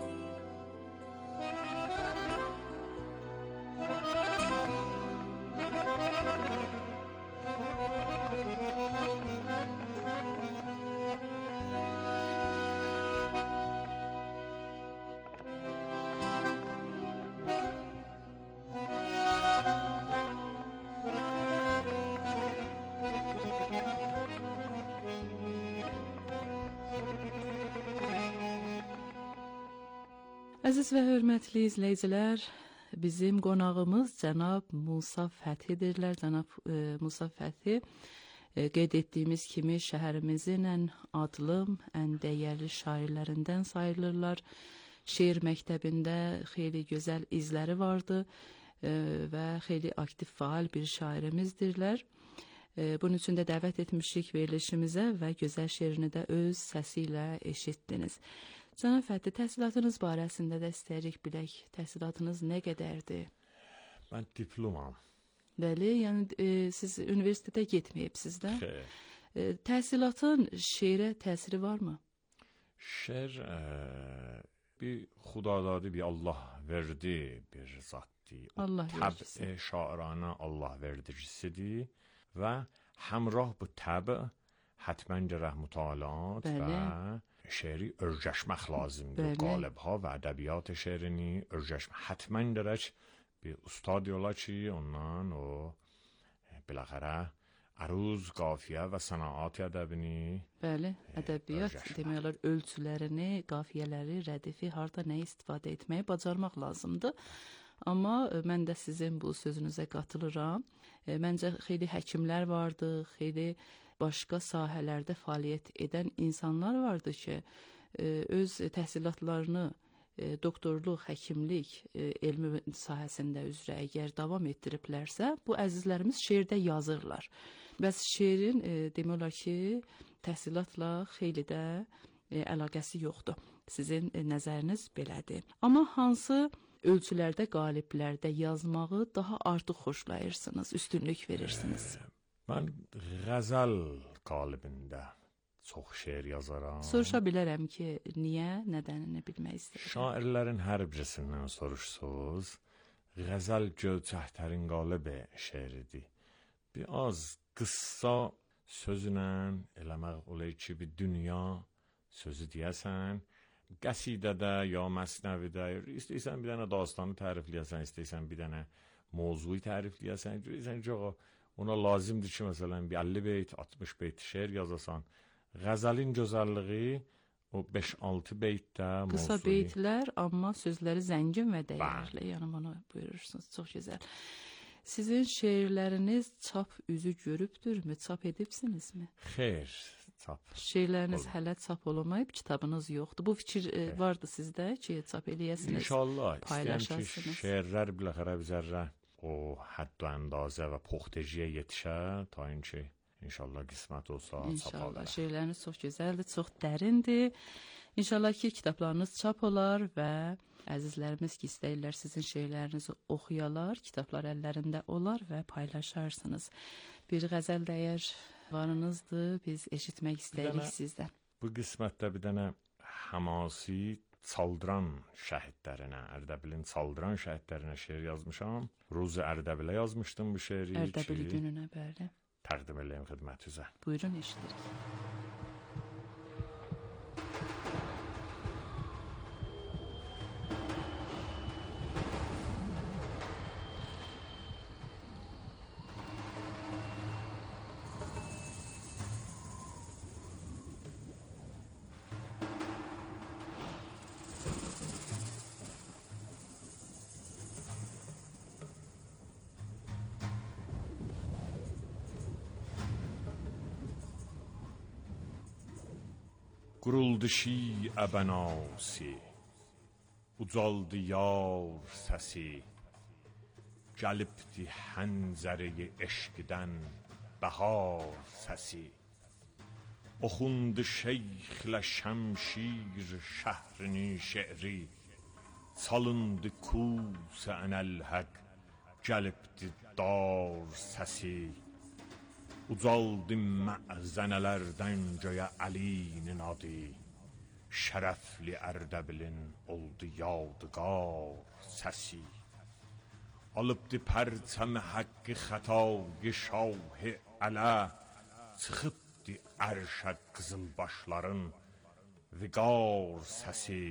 Speaker 10: Əziz və hörmətli izləyicilər, bizim qonağımız cənab Musa Fəthidirlər. Cənab e, Musa Fəthi e, qeyd etdiyimiz kimi şəhərimizin ən adlı, ən dəyərli şairlərindən sayılırlar. Şeir məktəbində xeyli gözəl izləri vardı e, və xeyli aktiv faal bir şairimizdirlər. E, bunun üçün də dəvət etmişik verilişimizə və gözəl şeirini də öz səsi ilə eşitdiniz. Cənab Fəthi, təhsilatınız barəsində də istəyirik bilək. Təhsilatınız nə qədərdir?
Speaker 15: Mən diplomam.
Speaker 10: Bəli, yəni e, siz universitetə getməyibsiz də. E, təhsilatın şeirə təsiri varmı?
Speaker 15: Şeir e, bir xudadadı, bir Allah verdi bir zatdır.
Speaker 10: Allah vericisi.
Speaker 15: Təb şairana Allah verdiricisidir və həmrah bu təb həttmən gərək mütalaat və şeiri örgəşmək lazımdır. Qalibha və ədəbiyyat şeirini örgəşmək. Həttmən gərək bir ustad yola ki, ondan o بالاخره əruz, qafiyə və sənaat ədəbini
Speaker 10: Bəli, ədəbiyyat demək olar ölçülərini, qafiyələri, rədifi, harda nə istifadə etməyi bacarmaq lazımdır. Amma mən də sizin bu sözünüzə qatılıram. Məncə xeyli həkimlər vardı, xeyli başqa sahələrdə fəaliyyət edən insanlar vardı ki, öz təhsilatlarını doktorluq, həkimlik elmi sahəsində üzrə əgər davam etdiriblərsə, bu əzizlərimiz şeirdə yazırlar. Bəs şeirin demək olar ki, təhsilatla xeyli də əlaqəsi yoxdur. Sizin nəzəriniz belədir. Amma hansı ölçülərdə, qaliblərdə yazmağı daha artıq xoşlayırsınız, üstünlük verirsiniz?
Speaker 15: Mən qəzəl qalibində çox şeir yazaram.
Speaker 10: Soruşa bilərəm ki, niyə, nədənini bilmək istəyirəm.
Speaker 15: Şairlərin hər birisindən soruşsuz, qəzəl gölçəhtərin qalibi şeiridir. Biraz qıssa sözünə eləmək olayı ki, bir dünya sözü deyəsən, qəsidədə ya məsnəvidə, istəyirsən bir dənə dastanı tərifləyəsən, istəyirsən bir dənə mövzuyu tərifləyəsən, istəyirsən ki, ona lazımdır ki, məsələn, bir əlli beyt, altmış beyt şeir yazasan. Qəzəlin gözəlliyi o beş altı beytdə mövzuyu.
Speaker 10: Qısa beytlər, amma sözləri zəngin və dəyərli. Yəni bunu buyurursunuz, çox gözəl. Sizin şeirləriniz çap üzü görübdürmü, çap edibsinizmi?
Speaker 15: Xeyr, çap.
Speaker 10: Şeirləriniz Ol. hələ çap olmayıb, kitabınız yoxdur. Bu fikir Xeyr. vardı sizdə ki, çap eləyəsiniz,
Speaker 15: İnşallah,
Speaker 10: paylaşasınız.
Speaker 15: İstəyəm ki, şeirlər biləxərə bizərrə o hədd və əndazə və poxteciyə yetişə, ta inki İnşallah qismət olsa çap olar.
Speaker 10: İnşallah, şeirləriniz çox gözəldir, çox dərindir. İnşallah ki, kitablarınız çap olar və əzizlərimiz ki, istəyirlər sizin şeirlərinizi oxuyalar, kitablar əllərində olar və paylaşarsınız. Bir qəzəl dəyər varınızdır, biz eşitmək istəyirik sizdən.
Speaker 15: Bu qismətdə bir dənə Həmasi Çaldıran şəhidlərinə, Ərdəbilin Çaldıran şəhidlərinə şeir yazmışam. Ruzi Ərdəbilə yazmışdım bu şeiri.
Speaker 10: Ərdəbili gününə, bəli.
Speaker 15: Təqdim edeyim xidmətinizə.
Speaker 10: Buyurun, eşidirik.
Speaker 15: Quruldu şiə bənası, ucaldı yar səsi, gəlibdi hənzəri eşqdən bəhar səsi. Oxundu şeyxlə şəmşir şəhrini şeiri, çalındı kusə ənəl-həq, gəlibdi dar səsi. Ucaldı məzənələrdən göyə Əlinin adı, şərəfli Ərdəbilin oldu yadgar səsi. Alıbdı pərçəm həqqi xətayı şah-ı ələ, çıxıbdı ərşə qızılbaşların viqar səsi.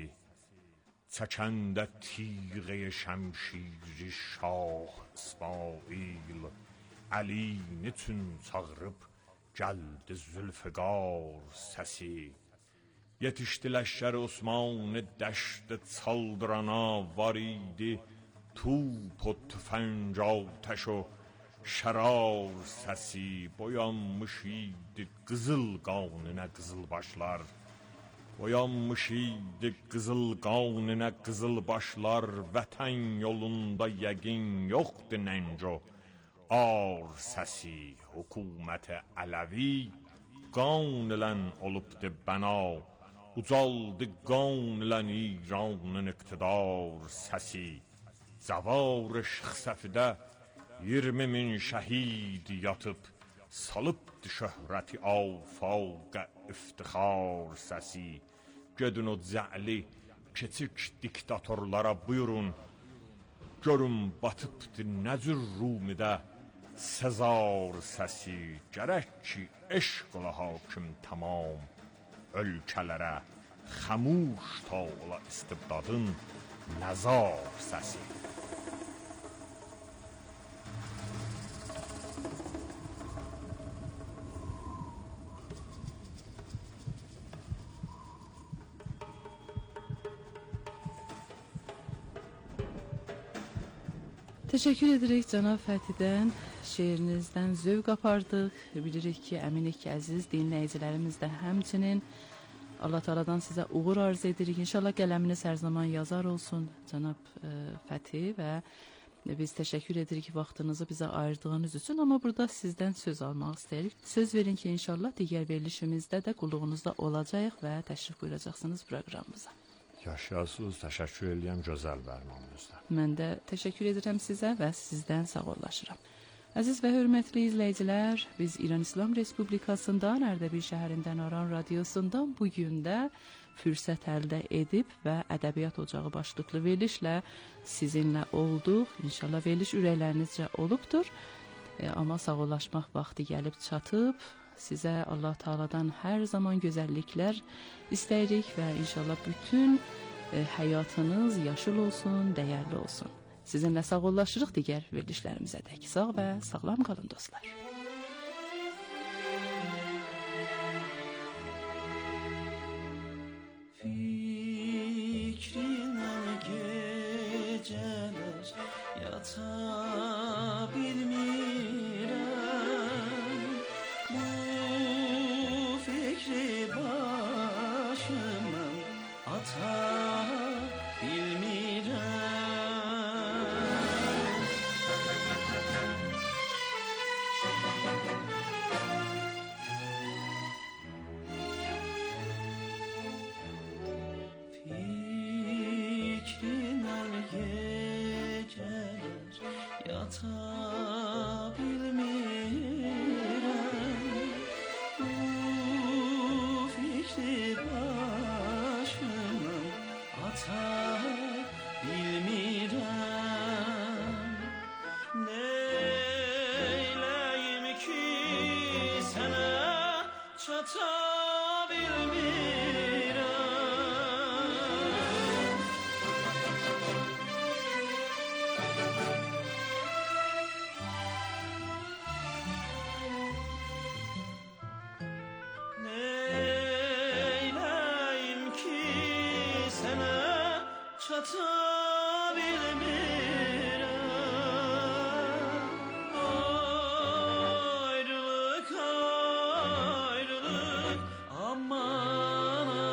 Speaker 15: Çəkəndə tiğə şəmşiri şah İsmail, Əlini üçün çağırıb gəldi Zülfiqar səsi. Yetişdi ləşkər Osmanı dəşdə çaldırana var idi, tup o tüfəng atəş o şərar səsi. Boyanmış idi qızıl qanına qızılbaşlar, boyanmış idi qızıl qanına qızılbaşlar. Vətən yolunda yəqin yoxdur nənco ar səsi. Hökumət-i Ələvi qanilən olubdu bəna, ucaldı qanilən İranın iqtidar səsi. Zəvar Şıxsəfidə iyirmi min şəhid yatıb, salıbdı şöhrəti afaq iftixar səsi. Gedin o cəli keçik diktatorlara buyurun, görün batıbdı nə cür Rumidə Sezar səsi. Gərək ki, eşq ola hakim tamam ölkələrə, xəmuş ta ola istibdadın nəzar səsi.
Speaker 10: Təşəkkür edirik cənab Fəthidən. Şeirinizdən zövq apardıq. Bilirik ki, əminik ki, əziz dinləyicilərimiz də həmçinin. Allah Teala'dan sizə uğur arz edirik. İnşallah qələminiz hər zaman yazar olsun cənab e, Fəthi və biz təşəkkür edirik vaxtınızı bizə ayırdığınız üçün. Amma burada sizdən söz almaq istəyirik. Söz verin ki, inşallah digər verilişimizdə də qulluğunuzda olacağıq və təşrif buyuracaqsınız proqramımıza.
Speaker 15: Yaşasınız, təşəkkür edirəm gözəl bərnaməmizdə.
Speaker 10: Mən də təşəkkür edirəm sizə və sizdən sağollaşıram. Əziz və hörmətli izləyicilər, biz İran İslam Respublikasından Ərdəbil şəhərindən Aran radiosundan bugün də fürsət əldə edib və Ədəbiyyat Ocağı başlıqlı verilişlə sizinlə olduq. İnşallah veriliş ürəklərinizcə olubdur. E, amma sağollaşmaq vaxtı gəlib çatıb. Sizə Allah Teala'dan hər zaman gözəlliklər istəyirik və inşallah bütün e, həyatınız yaşıl olsun, dəyərli olsun. Sizinlə sağollaşırıq digər verilişlərimizə dək. Sağ və sağlam qalın dostlar.
Speaker 16: Fikrinə gecələr yata bilmirəm, bu fikri başımdan ata bilmirəm. Yata bilmirəm, bu fikri başımdan ata bilmirəm. Neyləyim ki sənə çata bilmirəm. Çata bilmirəm, ayrılık ayrılık aman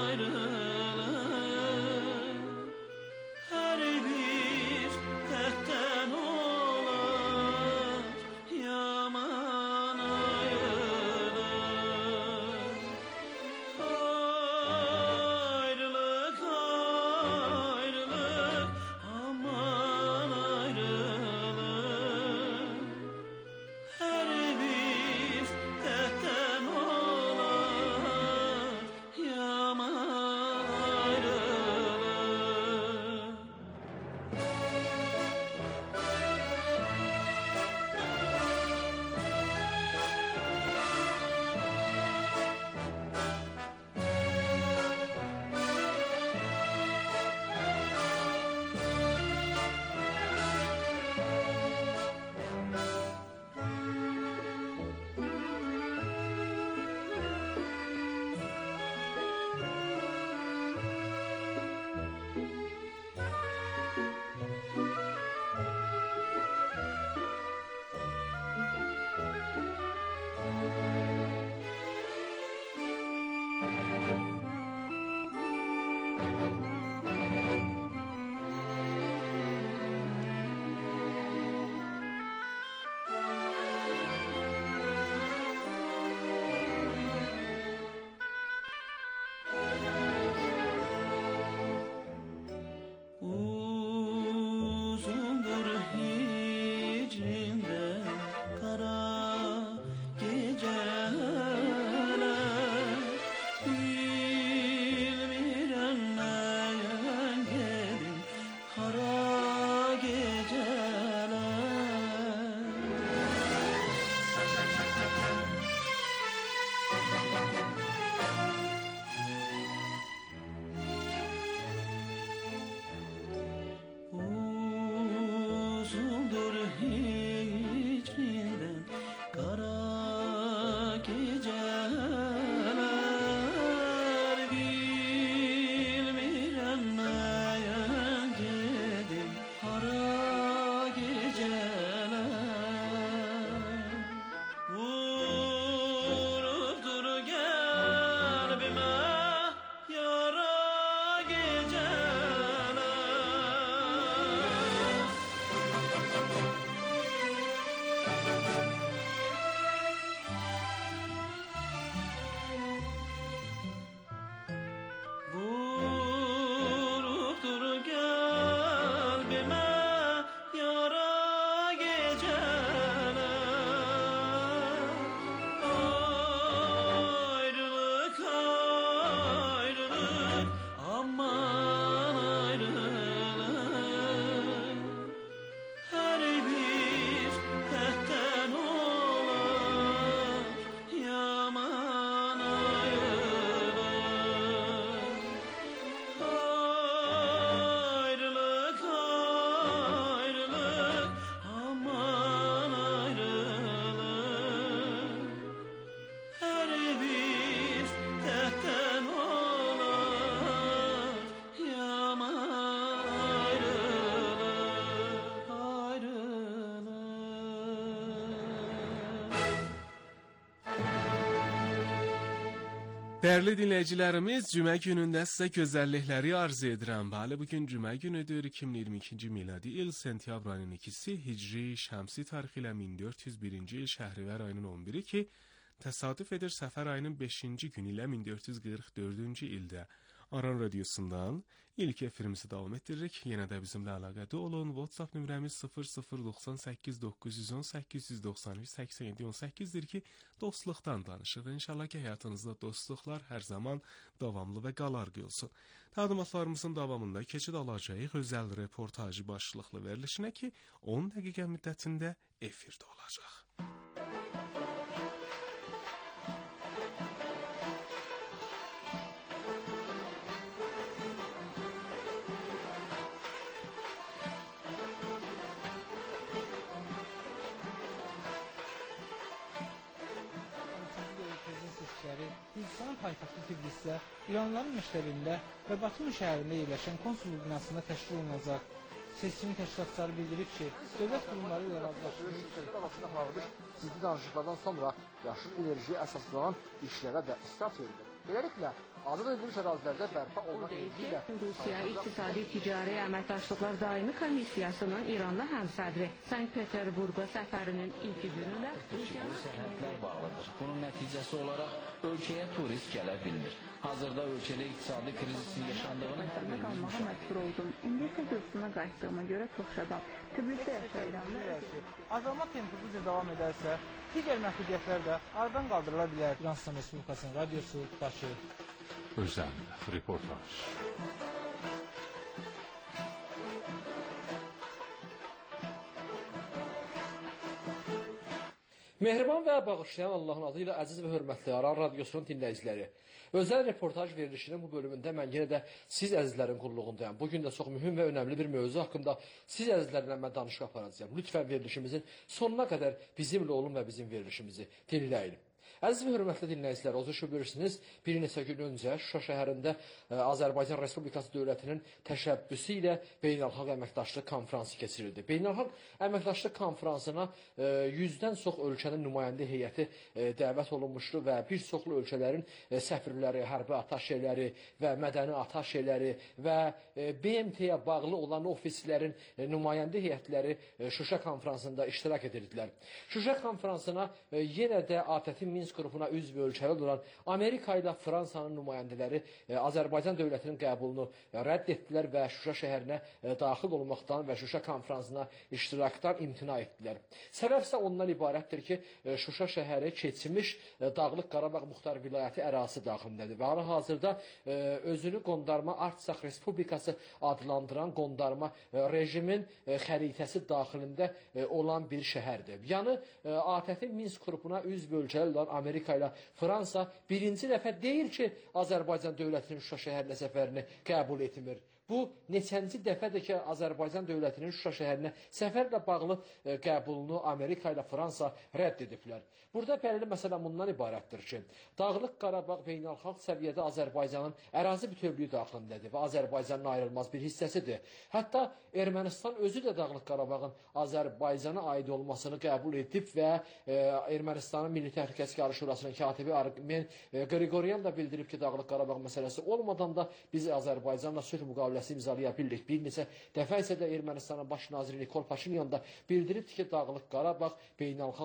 Speaker 5: Dəyərli dinləyicilərimiz, cümə günündə sizə gözəllikləri arzu edirəm. Bəli, bugün cümə günüdür, iki min iyirmi ikinci miladi il, sentyabr ayının ikisi, hicri şəmsi tarixi ilə min dörd yüz birinci il, şəhrivər ayının on biri ki, təsadüf edir səfər ayının beşinci günü ilə min dörd yüz qırx dördüncü ildə. Aran Radiosundan ilk efirimizi davam ettiririk. Yenə də bizimlə əlaqədə olun. WhatsApp nömrəmiz sıfır sıfır doxsan səkkiz doqquz yüz on səkkiz yüz doxsan üç səksən yeddi on səkkizdir ki, dostluqdan danışıq. İnşallah ki, həyatınızda dostluqlar hər zaman davamlı və qalarqı olsun. Təqdimatlarımızın davamında keçid alacağıq özəl reportajı başlıqlı verilişinə ki, on dəqiqə müddətində efirdə olacaq.
Speaker 17: Gürcistan paytaxtı Tiflisdə, İranlıların məktəbində və Batum şəhərində yerləşən konsulluq binasında təşkil olunacaq. Seçim təşkilatçıları bildirib ki, dövlət qurumları ilə razılaşdırılmış ciddi danışıqlardan sonra yaşıl enerjiyə əsaslanan işlərə də start verilir. Beləliklə, azad edilmiş ərazilərdə bərpa olunan enerji ilə
Speaker 18: Rusiya İqtisadi Ticari Əməkdaşlıqlar Daimi Komissiyasının İranlı həmsədri Sankt-Peterburqa səfərinin ilk günündə
Speaker 19: Rusiyanın sərhədlər bağlıdır. Bunun nəticəsi olaraq ölkəyə turist gələ bilmir. Hazırda ölkədə iqtisadi krizisin yaşandığını hər birimiz
Speaker 18: qalmağa məcbur oldum. İndi isə Gürcistana qayıtdığıma görə çox şadam. Tbilisidə yaşayıram.
Speaker 17: Azalma temposu davam edərsə, digər məhdudiyyətlər də aradan qaldırıla bilər. İran Respublikasının radiosu Bakı.
Speaker 11: Özel reportaj.
Speaker 8: Mehriban və bağışlayan Allahın adı ilə əziz və hörmətli Aran Radiosunun dinləyiciləri. Özəl reportaj verilişinin bu bölümündə mən yenə də siz əzizlərin qulluğundayım. Bugün də çox mühüm və önəmli bir mövzu haqqında siz əzizlərlə mən danışıq aparacağım. Lütfən verilişimizin sonuna qədər bizimlə olun və bizim verilişimizi dinləyin. Əziz və hörmətli dinləyicilər, o düşü bilirsiniz, bir neçə gün öncə Şuşa şəhərində ə, Azərbaycan Respublikası dövlətinin təşəbbüsü ilə Beynəlxalq Əməkdaşlıq Konfransı keçirildi. Beynəlxalq Əməkdaşlıq Konfransına ə, yüzdən çox ölkənin nümayəndə heyəti ə, dəvət olunmuşdu və bir çoxlu ölkələrin ə, səfirləri, hərbi ataşeləri və mədəni ataşeləri və ə, B M T-yə bağlı olan ofislərin ə, nümayəndə heyətləri ə, Şuşa konfransında iştirak edirdilər. Şuşa konfransına ə, yenə də A T F-in Minsk qrupuna üzv ölkələr olan Amerika ilə Fransanın nümayəndələri e, Azərbaycan dövlətinin qəbulunu e, rədd etdilər və Şuşa şəhərinə e, daxil olmaqdan və Şuşa konfransına iştirakdan imtina etdilər. Səbəb isə ondan ibarətdir ki, e, Şuşa şəhəri keçmiş e, Dağlıq Qarabağ Muxtar Vilayəti ərazisi daxilindədir və hal-hazırda e, özünü qondarma Artsaq Respublikası adlandıran qondarma e, rejimin e, xəritəsi daxilində e, olan bir şəhərdir. Yəni e, A T F-in Minsk qrupuna üzv ölkələr olan Amerika ilə Fransa birinci dəfə deyil ki, Azərbaycan dövlətinin Şuşa şəhərinə səfərini qəbul etmir. Bu, neçənci dəfədir ki, Azərbaycan dövlətinin Şuşa şəhərinə səfərlə bağlı e, qəbulunu Amerika ilə Fransa rədd ediblər. Burada bəlli məsələ bundan ibarətdir ki, Dağlıq Qarabağ beynəlxalq səviyyədə Azərbaycanın ərazi bütövlüyü daxilindədir və Azərbaycanın ayrılmaz bir hissəsidir. Hətta Ermənistan özü də Dağlıq Qarabağın Azərbaycana aid olmasını qəbul edib və e, Ermənistanın Milli Təhlükəsizlik Şurasının katibi Armen e, Qriqoryan da bildirib ki, Dağlıq Qarabağ məsələsi olmadan da biz Azərbaycanla sülh müqaviləsi imzalaya bildik. Bir neçə dəfə isə də Ermənistanın baş naziri Nikol Paşinyan da bildiribdir ki, Dağlıq Qarabağ beynəlxalq